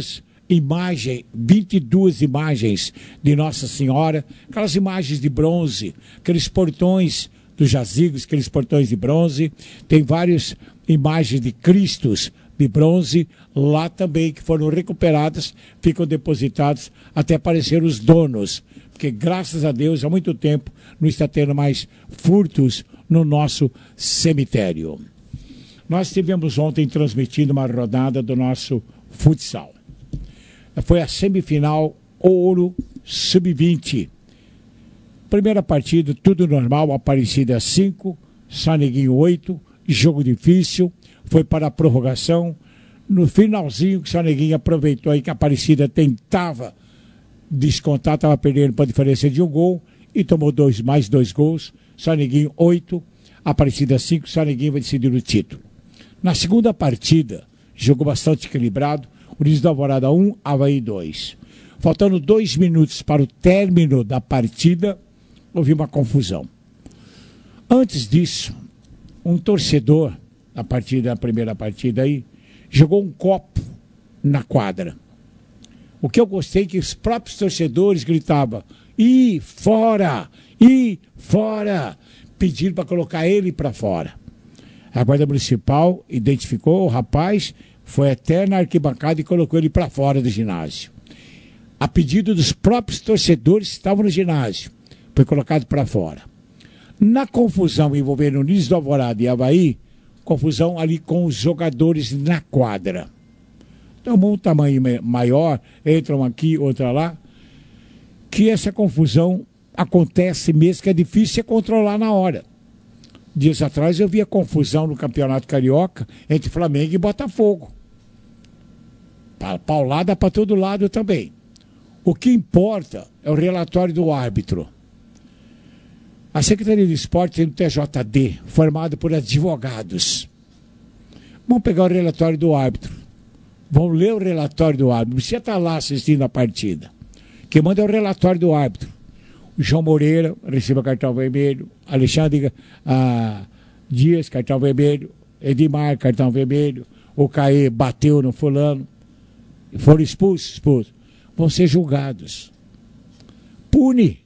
22 imagens de Nossa Senhora, aquelas imagens de bronze, aqueles portões dos jazigos, aqueles portões de bronze, tem várias imagens de Cristos de bronze lá também que foram recuperadas, ficam depositados até aparecer os donos, porque graças a Deus há muito tempo não está tendo mais furtos no nosso cemitério. Nós tivemos ontem transmitindo uma rodada do nosso futsal. Foi a semifinal Ouro Sub-20. Primeira partida, tudo normal, Aparecida 5, Saneguinho 8, jogo difícil, foi para a prorrogação. No finalzinho, que o Saneguinho aproveitou aí que a Aparecida tentava descontar, estava perdendo para a diferença de um gol, e tomou mais dois gols. Saneguinho 8, Aparecida 5, Saneguinho vai decidir o título. Na segunda partida, jogo bastante equilibrado, Unidos da Alvorada 1, Avaí 2. Faltando 2 minutos para o término da partida, houve uma confusão. Antes disso, um torcedor, na primeira partida aí, jogou um copo na quadra. O que eu gostei é que os próprios torcedores gritavam, "Ih, fora! Ih, fora!" Pediram para colocar ele para fora. A Guarda Municipal identificou o rapaz, foi até na arquibancada e colocou ele para fora do ginásio. a pedido dos próprios torcedores que estavam no ginásio. Foi colocado para fora. Na confusão envolvendo Unidos do Alvorada e Avaí, confusão ali com os jogadores na quadra. Tomou um tamanho maior, entram aqui, outra lá, que essa confusão acontece mesmo, que é difícil controlar na hora. Dias atrás eu vi a confusão no Campeonato Carioca entre Flamengo e Botafogo. Paulada para todo lado também. O que importa é o relatório do árbitro. A Secretaria de Esporte tem um TJD, formado por advogados. Vamos pegar o relatório do árbitro. Vão ler o relatório do árbitro. Você está lá assistindo a partida. Quem manda é o relatório do árbitro. O João Moreira recebe cartão vermelho. Alexandre Dias, cartão vermelho. Edmar, cartão vermelho. O Caê bateu no fulano. Foram expulsos. Vão ser julgados. Pune.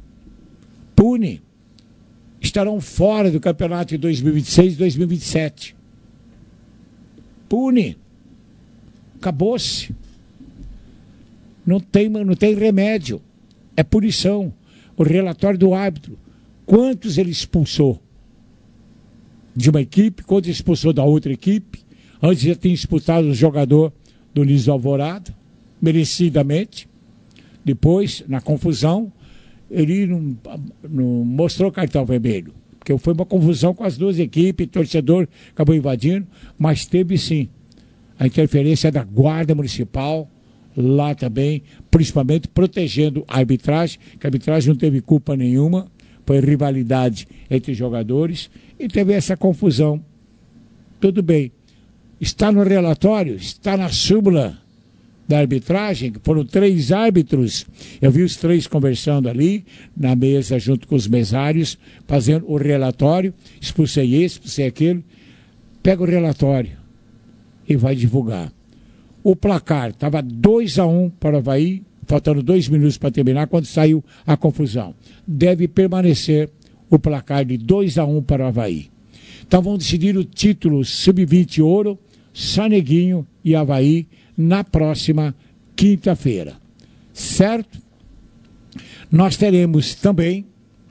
Estarão fora do campeonato de 2026 e 2027. Pune. Acabou-se. Não tem remédio. É punição. O relatório do árbitro. Quantos ele expulsou de uma equipe, quantos ele expulsou da outra equipe. Antes já tinha expulsado o jogador do Unidos do Alvorada, merecidamente. Depois, na confusão, ele não mostrou cartão vermelho. Porque foi uma confusão com as duas equipes, o torcedor acabou invadindo, mas teve sim a interferência da Guarda Municipal, lá também, principalmente protegendo a arbitragem, que a arbitragem não teve culpa nenhuma, foi rivalidade entre jogadores, e teve essa confusão. Tudo bem. Está no relatório, está na súmula da arbitragem, que foram 3 árbitros. Eu vi os 3 conversando ali, na mesa, junto com os mesários, fazendo o relatório, expulsei esse, expulsei aquele. Pega o relatório e vai divulgar. O placar estava 2-1 para o Avaí, faltando 2 minutos para terminar, quando saiu a confusão. Deve permanecer o placar de 2-1 para o Avaí. Então vão decidir o título Sub-20 Ouro, Saneguinho e Avaí na próxima quinta-feira. Certo? Nós teremos também,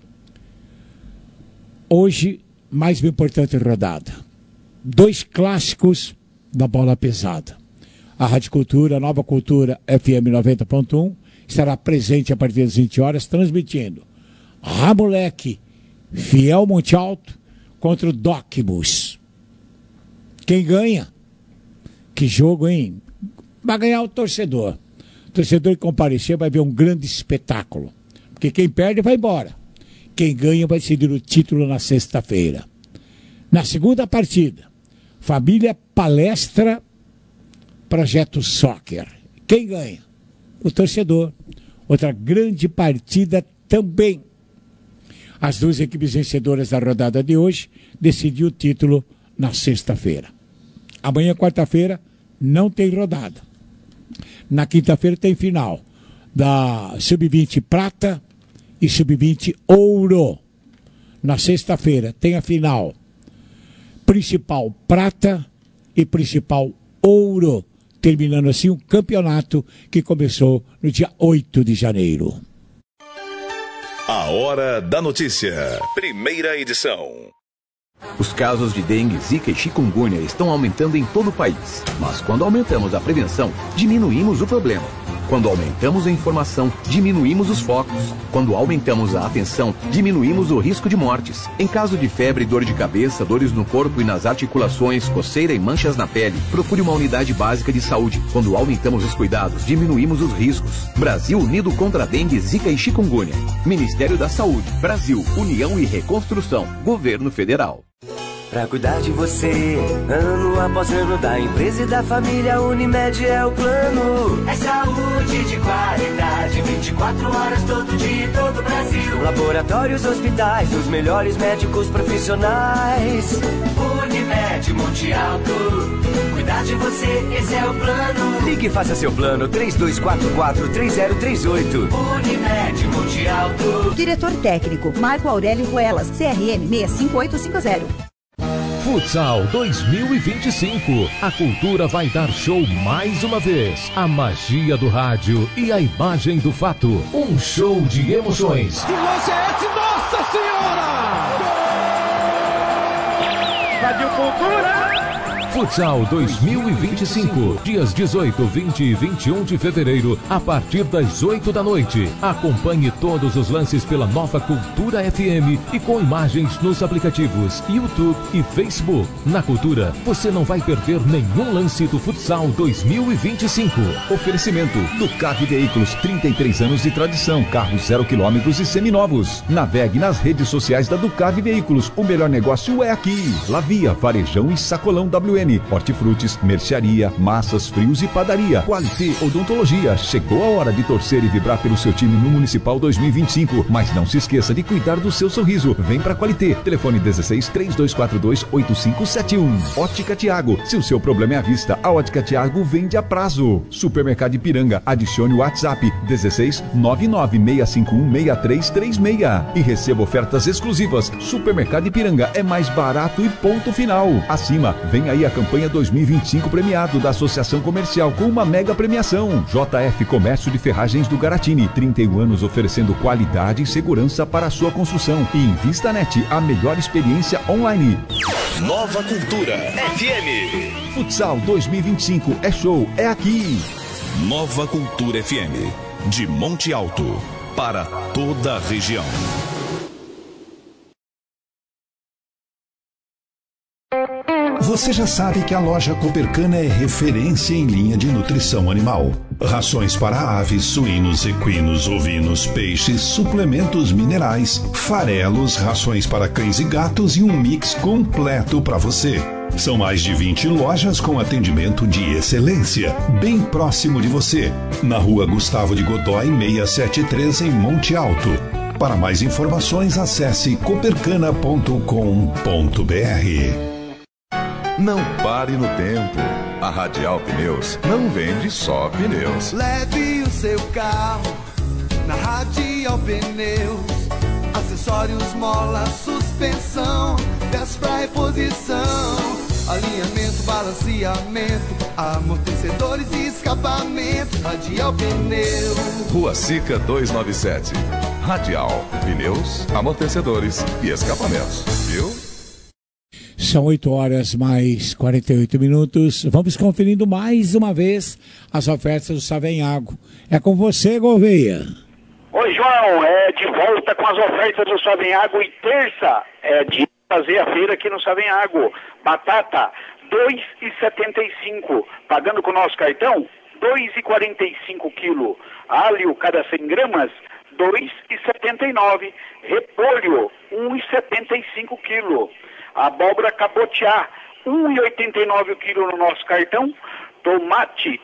hoje, mais uma importante rodada. 2 clássicos da bola pesada. A Rádio Cultura, a Nova Cultura FM 90.1, estará presente a partir das 20 horas, transmitindo Ramoleque, Fiel Monte Alto, contra o Docmus. Quem ganha? Que jogo, hein? Vai ganhar o torcedor. O torcedor que comparecer vai ver um grande espetáculo. Porque quem perde vai embora. Quem ganha vai decidir o título na sexta-feira. Na segunda partida, Família Palestra, Projeto Soccer. Quem ganha? O torcedor. Outra grande partida também. As 2 equipes vencedoras da rodada de hoje decidiram o título na sexta-feira. Amanhã, quarta-feira, não tem rodada. Na quinta-feira tem final da Sub-20 Prata e Sub-20 Ouro. Na sexta-feira tem a final Principal Prata e Principal Ouro, terminando assim um campeonato que começou no dia 8 de janeiro. A Hora da Notícia, primeira edição. Os casos de dengue, zika e chikungunya estão aumentando em todo o país. Mas quando aumentamos a prevenção, diminuímos o problema. Quando aumentamos a informação, diminuímos os focos. Quando aumentamos a atenção, diminuímos o risco de mortes. Em caso de febre, dor de cabeça, dores no corpo e nas articulações, coceira e manchas na pele, procure uma unidade básica de saúde. Quando aumentamos os cuidados, diminuímos os riscos. Brasil unido contra a dengue, zika e chikungunya. Ministério da Saúde, Brasil, União e Reconstrução, Governo Federal. Pra cuidar de você, ano após ano, da empresa e da família, Unimed é o plano. É saúde de qualidade, 24 horas, todo dia, todo o Brasil. Laboratórios, hospitais, os melhores médicos profissionais. Unimed, Monte Alto, cuidar de você, esse é o plano. Ligue e faça seu plano, 3244-3038. Unimed, Monte Alto. Diretor técnico, Marco Aurélio Ruelas, CRM 65850. Futsal 2025. A cultura vai dar show mais uma vez. A magia do rádio e a imagem do fato. Um show de emoções. Que lance é esse? Nossa Senhora! Rádio Cultura! Futsal 2025, dias 18, 20 e 21 de fevereiro, a partir das 8 da noite. Acompanhe todos os lances pela Nova Cultura FM e com imagens nos aplicativos YouTube e Facebook. Na Cultura, você não vai perder nenhum lance do Futsal 2025. Oferecimento Ducati Veículos, 33 anos de tradição, carros 0 km e seminovos. Navegue nas redes sociais da Ducati Veículos, o melhor negócio é aqui. Lavia, Varejão e Sacolão WM. Hortifrutis, mercearia, massas, frios e padaria. Qualité Odontologia. Chegou a hora de torcer e vibrar pelo seu time no Municipal 2025. Mas não se esqueça de cuidar do seu sorriso. Vem pra Qualité. Telefone 16 3242 8571. Ótica Tiago. Se o seu problema é a vista, a Ótica Tiago vende a prazo. Supermercado Ipiranga. Adicione o WhatsApp 16 99651 6336 e receba ofertas exclusivas. Supermercado Ipiranga é mais barato e ponto final. Acima, vem aí a campanha 2025 premiado da Associação Comercial com uma mega premiação. JF Comércio de Ferragens do Garatini, 31 anos oferecendo qualidade e segurança para a sua construção. E InvistaNet, a melhor experiência online. Nova Cultura FM. Futsal 2025 é show, é aqui. Nova Cultura FM, de Monte Alto, para toda a região. Você já sabe que a loja Coopercana é referência em linha de nutrição animal. Rações para aves, suínos, equinos, ovinos, peixes, suplementos minerais, farelos, rações para cães e gatos e um mix completo para você. São mais de 20 lojas com atendimento de excelência, bem próximo de você. Na rua Gustavo de Godoy, 673, em Monte Alto. Para mais informações, acesse coopercana.com.br. Não pare no tempo. A Radial Pneus não vende só pneus. Leve o seu carro na Radial Pneus. Acessórios, mola, suspensão, peças pra reposição, alinhamento, balanceamento, amortecedores e escapamento. Radial Pneus. Rua Sica 297. Radial Pneus, amortecedores e escapamentos. Viu? São 8 horas mais 48 minutos. Vamos conferindo mais uma vez as ofertas do Savenhago. É com você, Gouveia. Oi, João. De volta com as ofertas do Savenhago. E terça é de fazer a feira aqui no Savenhago. Batata, R$ 2,75. Pagando com o nosso cartão, R$ 2,45 quilo. Alho, cada 100 gramas, R$ 2,79. Repolho, R$ 1,75 quilo. Abóbora cabotiá, R$ 1,89 o quilo no nosso cartão. Tomate, R$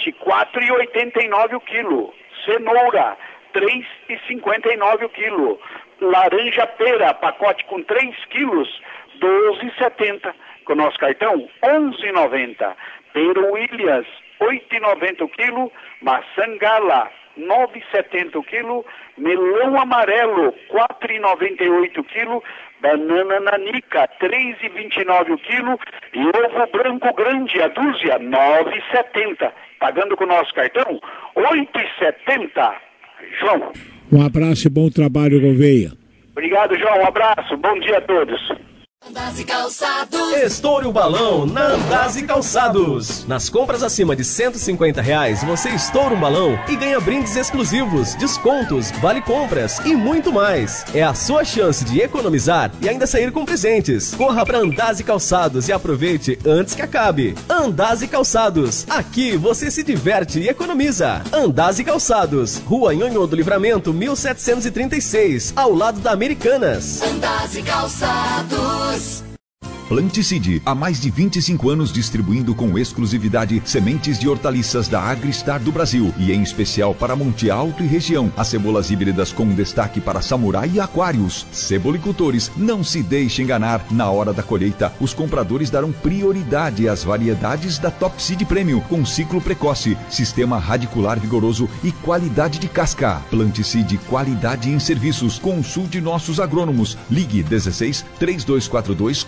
4,89 o quilo. Cenoura, R$ 3,59 o quilo. Laranja pera, pacote com 3 quilos, R$ 12,70. Com o nosso cartão, R$ 11,90. Pero Williams, R$ 8,90 o quilo. Maçã gala, R$ 9,70 o quilo. Melão amarelo, R$ 4,98 o quilo. Banana nanica, R$ 3,29 o quilo. E ovo branco grande, a dúzia, R$ 9,70. Pagando com o nosso cartão, R$ 8,70. João. Um abraço e bom trabalho, Gouveia. Obrigado, João. Um abraço. Bom dia a todos. Andas e Calçados. Estoure o balão na Andas e Calçados. Nas compras acima de R$150, você estoura um balão e ganha brindes exclusivos, descontos, vale compras e muito mais. É a sua chance de economizar e ainda sair com presentes. Corra para Andas e Calçados e aproveite antes que acabe. Andas e Calçados. Aqui você se diverte e economiza. Andas e Calçados. Rua Nhonhô do Livramento, 1736, ao lado da Americanas. Andas e Calçados. Planticide, há mais de 25 anos distribuindo com exclusividade sementes de hortaliças da Agristar do Brasil e em especial para Monte Alto e região. As cebolas híbridas com destaque para samurai e aquários. Cebolicultores, não se deixe enganar. Na hora da colheita, os compradores darão prioridade às variedades da Top Seed Premium com ciclo precoce, sistema radicular vigoroso e qualidade de casca. Planticide, qualidade em serviços. Consulte nossos agrônomos. Ligue 16 3242 4140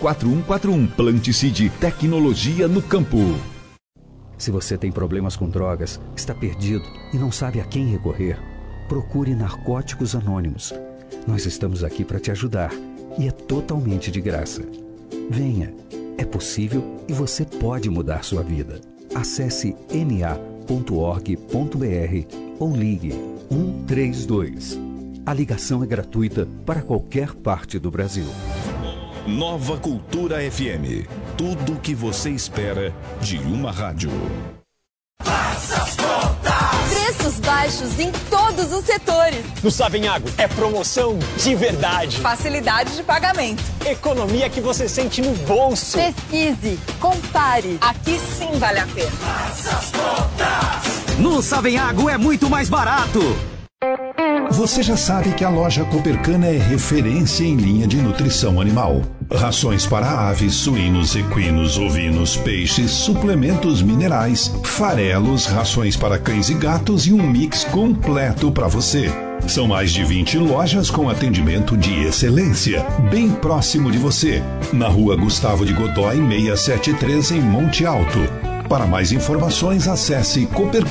3041. Planticide, tecnologia no campo. Se você tem problemas com drogas, está perdido e não sabe a quem recorrer, procure Narcóticos Anônimos. Nós estamos aqui para te ajudar e é totalmente de graça. Venha, é possível e você pode mudar sua vida. Acesse na.org.br ou ligue 132. A ligação é gratuita para qualquer parte do Brasil. Nova Cultura FM. Tudo o que você espera de uma rádio. Faça as contas! Preços baixos em todos os setores. No Savenhago é promoção de verdade. Facilidade de pagamento. Economia que você sente no bolso. Pesquise, compare. Aqui sim vale a pena. Faça as contas! No Savenhago é muito mais barato. Você já sabe que a loja Coopercana é referência em linha de nutrição animal. Rações para aves, suínos, equinos, ovinos, peixes, suplementos minerais, farelos, rações para cães e gatos e um mix completo para você. São mais de 20 lojas com atendimento de excelência, bem próximo de você. Na rua Gustavo de Godói, 673, em Monte Alto. Para mais informações, acesse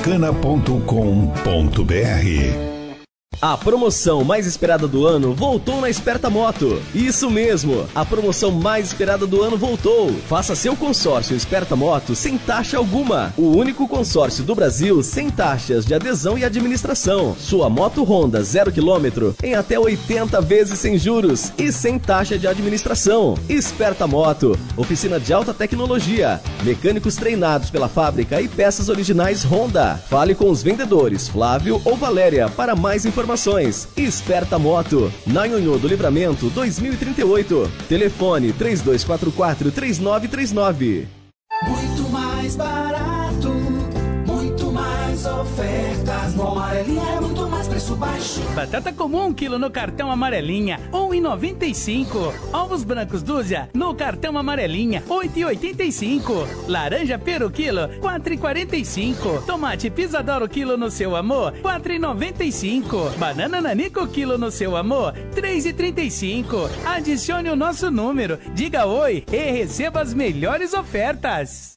coopercana.com.br. A promoção mais esperada do ano voltou na Esperta Moto. Isso mesmo, a promoção mais esperada do ano voltou. Faça seu consórcio Esperta Moto sem taxa alguma. O único consórcio do Brasil sem taxas de adesão e administração. Sua moto Honda 0 km em até 80 vezes sem juros e sem taxa de administração. Esperta Moto, oficina de alta tecnologia, mecânicos treinados pela fábrica e peças originais Honda. Fale com os vendedores Flávio ou Valéria para mais informações. Esperta Moto, na Nhonhô do Livramento 2038. Telefone 3244-3939. Muito mais barato, muito mais ofertas. No Amarelinha é muito mais preço baixo. Batata comum 1 kg no cartão Amarelinha, 1,95. Ovos brancos dúzia no cartão Amarelinha, 8,85. Laranja pera quilo, 4,45. Tomate Pisadoro quilo no seu amor, 4,95. Banana nanico quilo no seu amor, 3,35. Adicione o nosso número, diga oi e receba as melhores ofertas.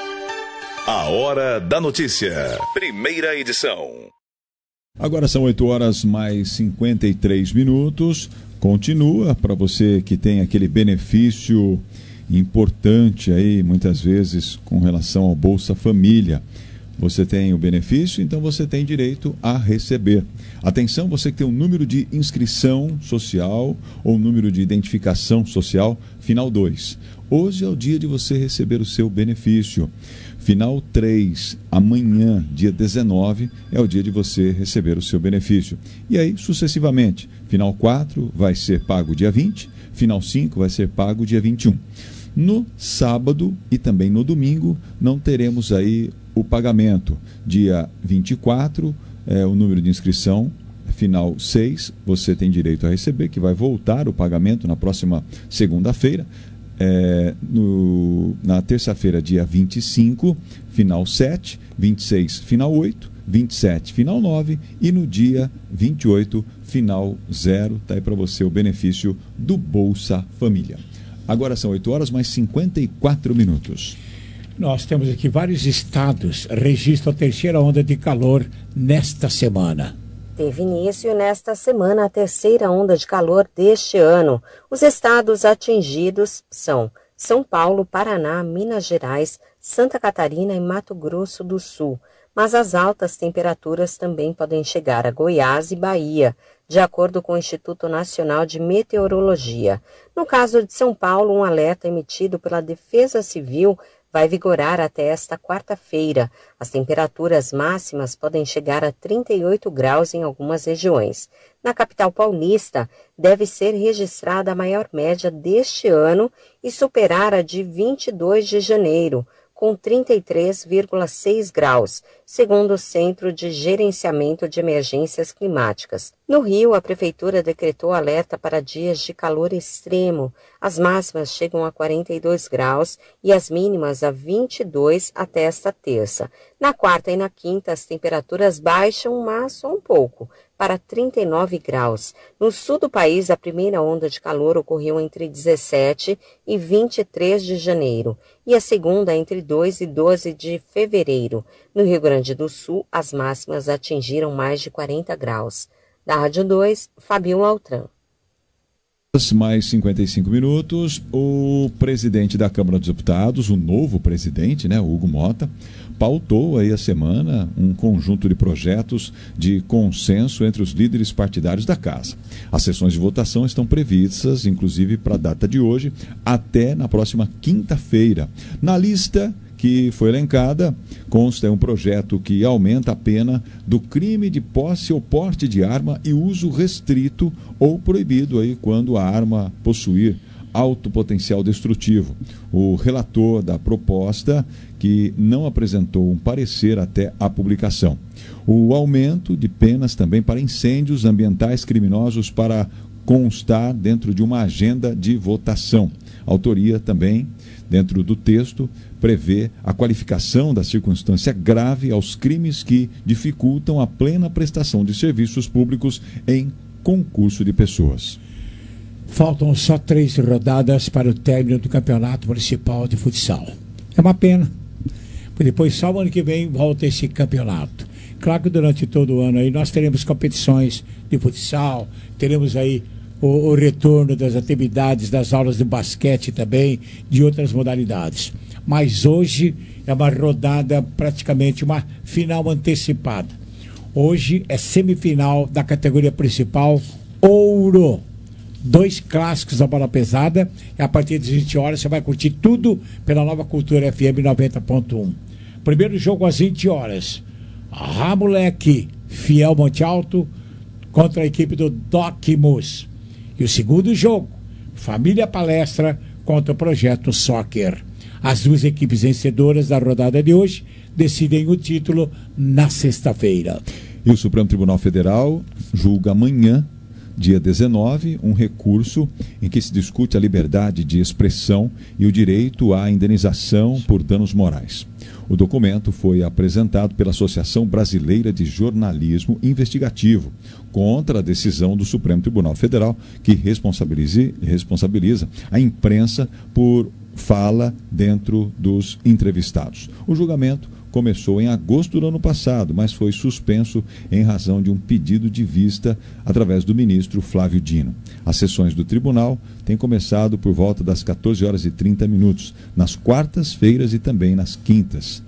A Hora da Notícia. Primeira edição. Agora são 8 horas mais 53 minutos. Continua para você que tem aquele benefício importante aí, muitas vezes, com relação ao Bolsa Família. Você tem o benefício, então você tem direito a receber. Atenção, você que tem um número de inscrição social ou número de identificação social, final 2. Hoje é o dia de você receber o seu benefício. Final 3, amanhã, dia 19, é o dia de você receber o seu benefício. E aí, sucessivamente, final 4 vai ser pago dia 20, final 5 vai ser pago dia 21. No sábado e também no domingo, não teremos aí o pagamento. Dia 24 é o número de inscrição, final 6, você tem direito a receber, que vai voltar o pagamento na próxima segunda-feira. Na terça-feira, dia 25, final 7, 26, final 8, 27, final 9 e no dia 28, final 0. Está aí para você o benefício do Bolsa Família. Agora são 8 horas mais 54 minutos. Nós temos aqui vários estados registram a terceira onda de calor nesta semana. Teve início nesta semana a terceira onda de calor deste ano. Os estados atingidos são São Paulo, Paraná, Minas Gerais, Santa Catarina e Mato Grosso do Sul. Mas as altas temperaturas também podem chegar a Goiás e Bahia, de acordo com o Instituto Nacional de Meteorologia. No caso de São Paulo, um alerta emitido pela Defesa Civil vai vigorar até esta quarta-feira. As temperaturas máximas podem chegar a 38 graus em algumas regiões. Na capital paulista, deve ser registrada a maior média deste ano e superar a de 22 de janeiro, com 33,6 graus, segundo o Centro de Gerenciamento de Emergências Climáticas. No Rio, a Prefeitura decretou alerta para dias de calor extremo. As máximas chegam a 42 graus e as mínimas a 22 até esta terça. Na quarta e na quinta, as temperaturas baixam, mas só um pouco, para 39 graus. No sul do país, a primeira onda de calor ocorreu entre 17 e 23 de janeiro e a segunda entre 2 e 12 de fevereiro. No Rio Grande do Sul, as máximas atingiram mais de 40 graus. Da Rádio 2, Fabiola Altran. Mais 55 minutos, o presidente da Câmara dos Deputados, o novo presidente, né, Hugo Mota, pautou aí a semana um conjunto de projetos de consenso entre os líderes partidários da Casa. As sessões de votação estão previstas, inclusive para a data de hoje, até na próxima quinta-feira. Na lista que foi elencada, consta um projeto que aumenta a pena do crime de posse ou porte de arma e uso restrito ou proibido aí quando a arma possuir alto potencial destrutivo. O relator da proposta, que não apresentou um parecer até a publicação. O aumento de penas também para incêndios ambientais criminosos para constar dentro de uma agenda de votação. A autoria também, dentro do texto, prevê a qualificação da circunstância grave aos crimes que dificultam a plena prestação de serviços públicos em concurso de pessoas. Faltam só 3 rodadas para o término do Campeonato Municipal de Futsal. É uma pena, porque depois só o ano que vem volta esse campeonato. Claro que durante todo o ano aí nós teremos competições de futsal, teremos aí o retorno das atividades, das aulas de basquete também, de outras modalidades. Mas hoje é uma rodada, praticamente uma final antecipada. Hoje é semifinal da categoria principal, Ouro. 2 clássicos da bola pesada, e a partir das 20 horas você vai curtir tudo pela Nova Cultura FM 90.1. Primeiro jogo às 20 horas. Ramoleque, Fiel Monte Alto, contra a equipe do Docmus. E o segundo jogo, Família Palestra contra o Projeto Soccer. As 2 equipes vencedoras da rodada de hoje decidem o título na sexta-feira. E o Supremo Tribunal Federal julga amanhã, dia 19, um recurso em que se discute a liberdade de expressão e o direito à indenização por danos morais. O documento foi apresentado pela Associação Brasileira de Jornalismo Investigativo contra a decisão do Supremo Tribunal Federal que responsabiliza a imprensa por fala dentro dos entrevistados. O julgamento começou em agosto do ano passado, mas foi suspenso em razão de um pedido de vista através do ministro Flávio Dino. As sessões do tribunal têm começado por volta das 14 horas e 30 minutos, nas quartas-feiras e também nas quintas.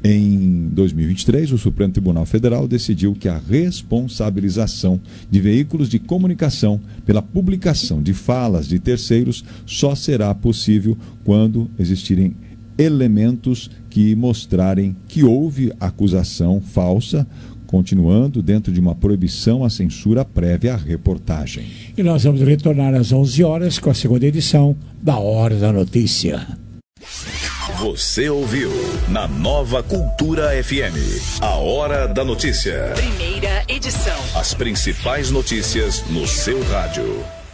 Em 2023, o Supremo Tribunal Federal decidiu que a responsabilização de veículos de comunicação pela publicação de falas de terceiros só será possível quando existirem elementos que mostrarem que houve acusação falsa, continuando dentro de uma proibição à censura prévia à reportagem. E nós vamos retornar às 11 horas com a segunda edição da Hora da Notícia. Você ouviu na Nova Cultura FM, a Hora da Notícia. Primeira edição. As principais notícias no seu rádio.